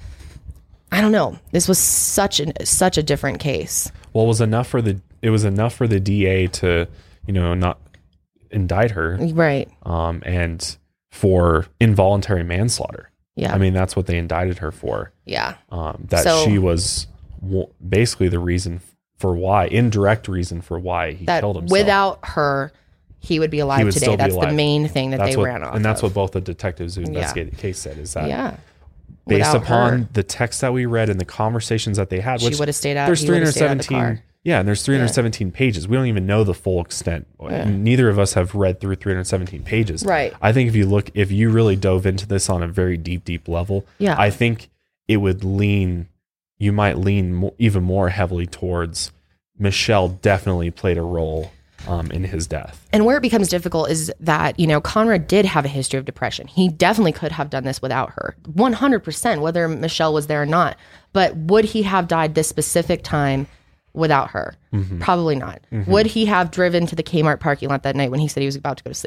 I don't know. This was such an such a different case. Well, it was enough for the it was enough for the D A to, you know, not indict her, Right. um, and for involuntary manslaughter. Yeah. I mean, that's what they indicted her for. Yeah. Um, that So- she was w- basically the reason for why, indirect reason for why he That killed himself. without her, he would be alive would today. still be That's the alive. main thing that that's they what, ran off. and that's of. what both the detectives who investigated the case said is that Yeah. based Without upon her, the text that we read and the conversations that they had, She which would've stayed out- There's he would've stayed out of the 317. car. Yeah, and there's three hundred seventeen pages. We don't even know the full extent. Yeah. Neither of us have read through three hundred seventeen pages. Right. I think if you look, if you really dove into this on a very deep, deep level, Yeah. I think it would lean. You might lean mo- even more heavily towards Michelle. Definitely played a role um, in his death. And where it becomes difficult is that, you know, Conrad did have a history of depression. He definitely could have done this without her, one hundred percent, whether Michelle was there or not. But would he have died this specific time without her? Mm-hmm. Probably not. Would he have driven to the Kmart parking lot that night when he said he was about to go to sleep?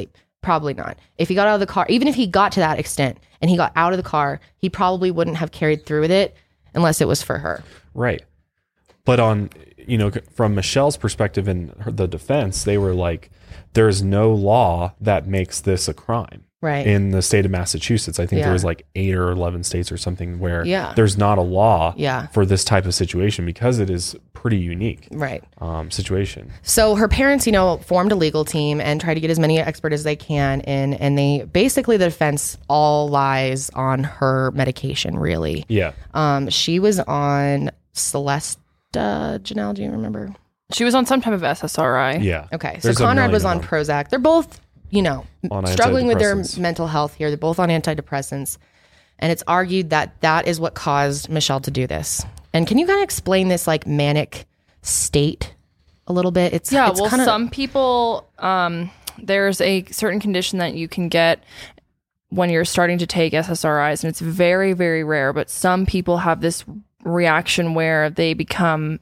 Probably not. If he got out of the car, even if he got to that extent and he got out of the car, he probably wouldn't have carried through with it unless it was for her. Right. But on, you know, from Michelle's perspective and her, the defense, they were like, there's no law that makes this a crime. Right. In the state of Massachusetts. I think Yeah. there was like eight or eleven states or something where Yeah. there's not a law Yeah. for this type of situation because it is pretty unique Right. um, situation. So her parents, you know, formed a legal team and tried to get as many experts as they can in. And they basically, the defense all lies on her medication, really. Yeah. Um, she was on Celesta, Janelle, do you remember? She was on some type of S S R I. Yeah. Okay. There's so a Conrad million was of on them. Prozac. They're both, you know, On struggling with their antidepressants. mental health here. They're both on antidepressants. And it's argued that that is what caused Michelle to do this. And can you kind of explain this like manic state a little bit? It's Yeah, it's well, kinda, some people, um, there's a certain condition that you can get when you're starting to take S S R Is, and it's very, very rare, but some people have this reaction where they become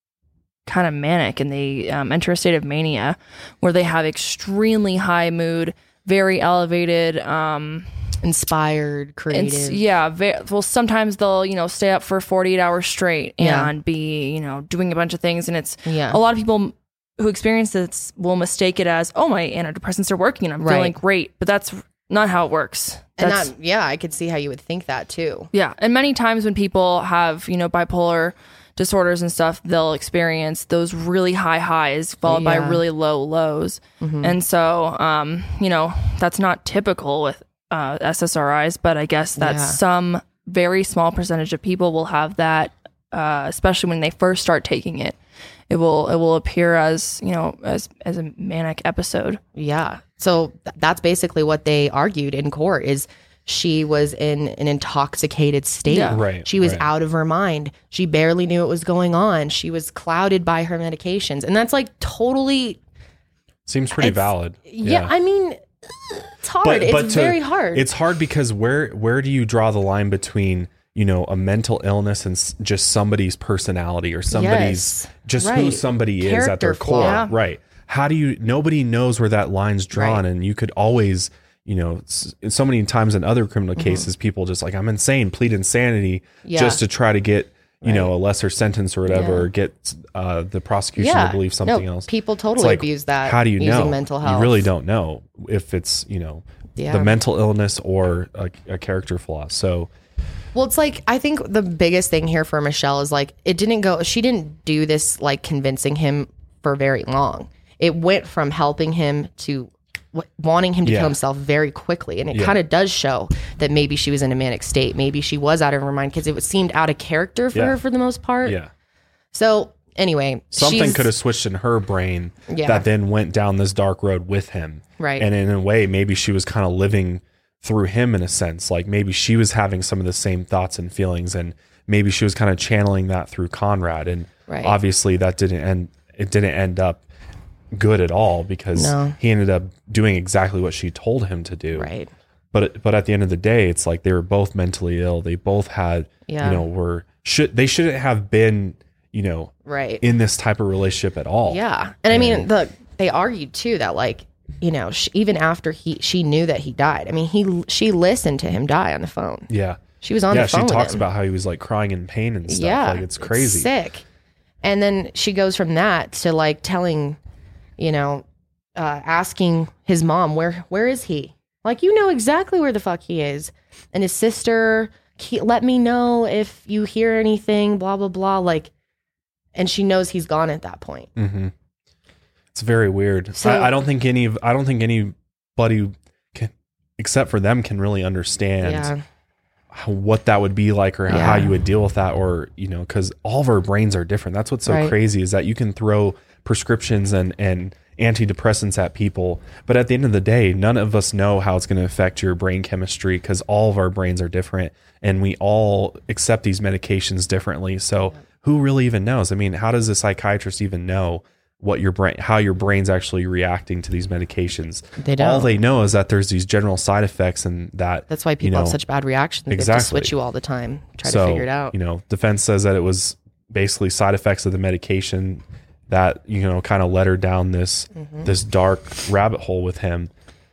kind of manic and they um, enter a state of mania where they have extremely high mood, very elevated, um, inspired, creative. it's, yeah. Ve- well, sometimes they'll, you know, stay up for forty-eight hours straight Yeah. and be, you know, doing a bunch of things. And it's Yeah. a lot of people who experience this will mistake it as, oh, my antidepressants are working and I'm Right. feeling great. But that's not how it works. And That's, that, yeah, I could see how you would think that too. yeah. And many times when people have, you know, bipolar disorders and stuff, they'll experience those really high highs followed by Yeah. really low lows. Mhm. And so, um, you know, that's not typical with uh, S S R Is, but I guess that Yeah. some very small percentage of people will have that, uh, especially when they first start taking it. It will it will appear as, you know, as as a manic episode. Yeah. So th- that's basically what they argued in court is she was in an intoxicated state. Yeah. Right, She was right. out of her mind. She barely knew what was going on. She was clouded by her medications. And that's like totally, Seems pretty It's- valid. yeah, I mean, it's hard. it's to- very hard. It's hard because where where do you draw the line between, you know, a mental illness and s- just somebody's personality or somebody's Yes, just who right. somebody is at their Character core, flaw. right? How do you? Nobody knows where that line's drawn, Right. and you could always, you know, s- so many times in other criminal cases, people just like, I'm insane, plead insanity Yeah. just to try to get, you know, a lesser sentence or whatever, Yeah. or get uh, the prosecution yeah. to believe something no, else. People It's totally like, abuse that. How do you using know? mental health. You really don't know if it's, you know, Yeah. the mental illness or a, a character flaw. So Well, it's like, I think the biggest thing here for Michelle is like, it didn't go, she didn't do this like convincing him for very long. It went from helping him to w- wanting him to Yeah. kill himself very quickly. And it Yeah. kind of does show that maybe she was in a manic state. Maybe she was out of her mind because it seemed out of character for Yeah. her for the most part. yeah, So anyway, something she's- could have switched in her brain Yeah. that then went down this dark road with him. Right. And in a way, maybe she was kind of living through him in a sense. Like maybe she was having some of the same thoughts and feelings, and maybe she was kind of channeling that through Conrad. And Right. obviously that didn't end, it didn't end up good at all because No. he ended up doing exactly what she told him to do. Right. But but at the end of the day, it's like they were both mentally ill. They both had, Yeah. you know, were should they shouldn't have been, you know, Right. in this type of relationship at all. Yeah. And I mean, the they argued too that like, you know, she, even after he she knew that he died. I mean, he she listened to him die on the phone. Yeah. She was on yeah, the phone she with talks him. about how he was like crying in pain and stuff. Yeah. Like it's crazy. sick. And then she goes from that to like telling, you know, uh, asking his mom, where where is he? Like, you know exactly where the fuck he is. And his sister, "Ke- let me know if you hear anything, blah, blah, blah. Like, and she knows he's gone at that point. Mm-hmm. It's very weird. So- I, I don't think any of I don't think anybody can, except for them, can really understand Yeah. how, what that would be like or Yeah. how you would deal with that, or you know, because all of our brains are different. That's what's so Right. crazy is that you can throw prescriptions and and antidepressants at people, but at the end of the day, none of us know how it's going to affect your brain chemistry because all of our brains are different and we all accept these medications differently. So who really even knows? I mean, how does a psychiatrist even know what your brain, how your brain's actually reacting to these medications? They don't. All they know is that there's these general side effects, and that That's why people you know, have such bad reactions. They have to exactly. switch you all the time, try so, to figure it out. You know, defense says that it was basically side effects of the medication that, you know, kind of led her down this Mm-hmm. this dark rabbit hole with him.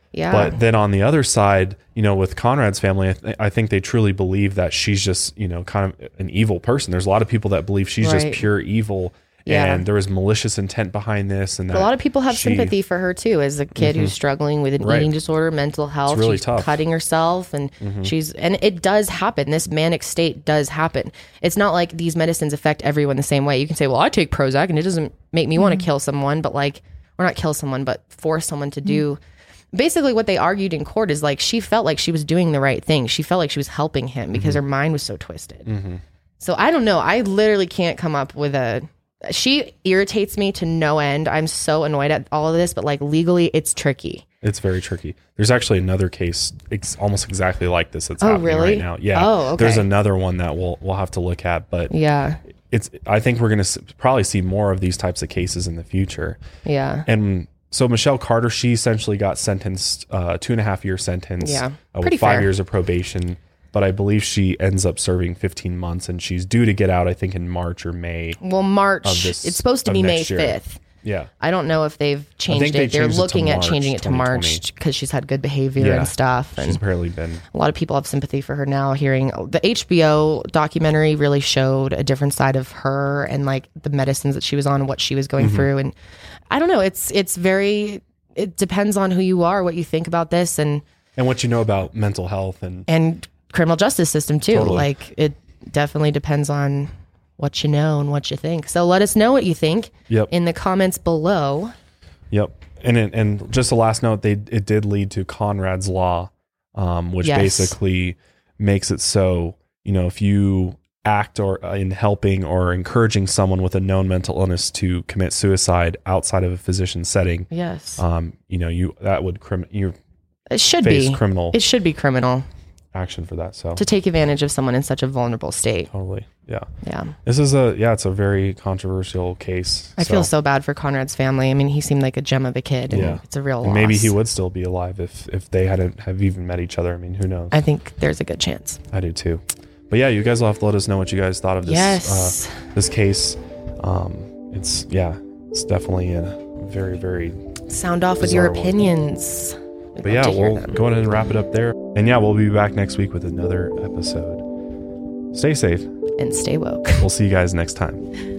Yeah. But then on the other side, you know, with Conrad's family, I, th- I think they truly believe that she's just, you know, kind of an evil person. There's a lot of people that believe she's Right. just pure evil. Yeah. And there was malicious intent behind this. And that a lot of people have she- sympathy for her too, as a kid who's struggling with an Right. eating disorder, mental health. really she's tough. cutting herself, and she's and it does happen. This manic state does happen. It's not like these medicines affect everyone the same way. You can say, "Well, I take Prozac, and it doesn't make me want to kill someone," but like, or not kill someone, but force someone to do. Basically, what they argued in court is like she felt like she was doing the right thing. She felt like she was helping him because her mind was so twisted. So I don't know. I literally can't come up with a. She irritates me to no end. I'm so annoyed at all of this, but like legally, it's tricky. It's very tricky. There's actually another case ex- almost exactly like this that's Oh, happening really? right now. Yeah. Oh, okay. There's another one that we'll we'll have to look at, but Yeah. it's. I think we're going to s- probably see more of these types of cases in the future. Yeah. And so Michelle Carter, she essentially got sentenced uh, two and a half year sentence, Yeah. uh, Pretty with five fair. years of probation. But I believe she ends up serving fifteen months, and she's due to get out, I think, in March or May. Well, March. Of this- It's supposed to of be May next year. fifth. Yeah. I don't know if they've changed they it. They're changed it to looking at March changing it to twenty March twenty. because she's had good behavior Yeah. and stuff. She's And apparently been. a lot of people have sympathy for her now. Hearing the H B O documentary really showed a different side of her and like the medicines that she was on and what she was going Mm-hmm. through. And I don't know. It's it's very. It depends on who you are, what you think about this, and And what you know about mental health and and criminal justice system too. Totally. Like it definitely depends on what you know and what you think. So let us know what you think Yep. in the comments below. Yep. And it, and just a last note, they it did lead to Conrad's Law, um, which Yes. basically makes it so, you know, if you act or uh, in helping or encouraging someone with a known mental illness to commit suicide outside of a physician setting, Yes. um, you know, you that would crim you It should face be criminal It should be criminal action for that. So to take advantage of someone in such a vulnerable state. totally, yeah. Yeah. This is a yeah, it's a very controversial case. I feel so bad for Conrad's family. I mean, he seemed like a gem of a kid, and Yeah. it's a real And loss. maybe he would still be alive if if they hadn't have even met each other. I mean, who knows? I think there's a good chance. I do too. But yeah, you guys will have to let us know what you guys thought of this Yes. uh, this case. Um, it's yeah, it's definitely a very very. Sound off with your Bizarre one. opinions. We'd But love yeah, to hear we'll them. go ahead and wrap it up there. And yeah, we'll be back next week with another episode. Stay safe. And stay woke. We'll see you guys next time.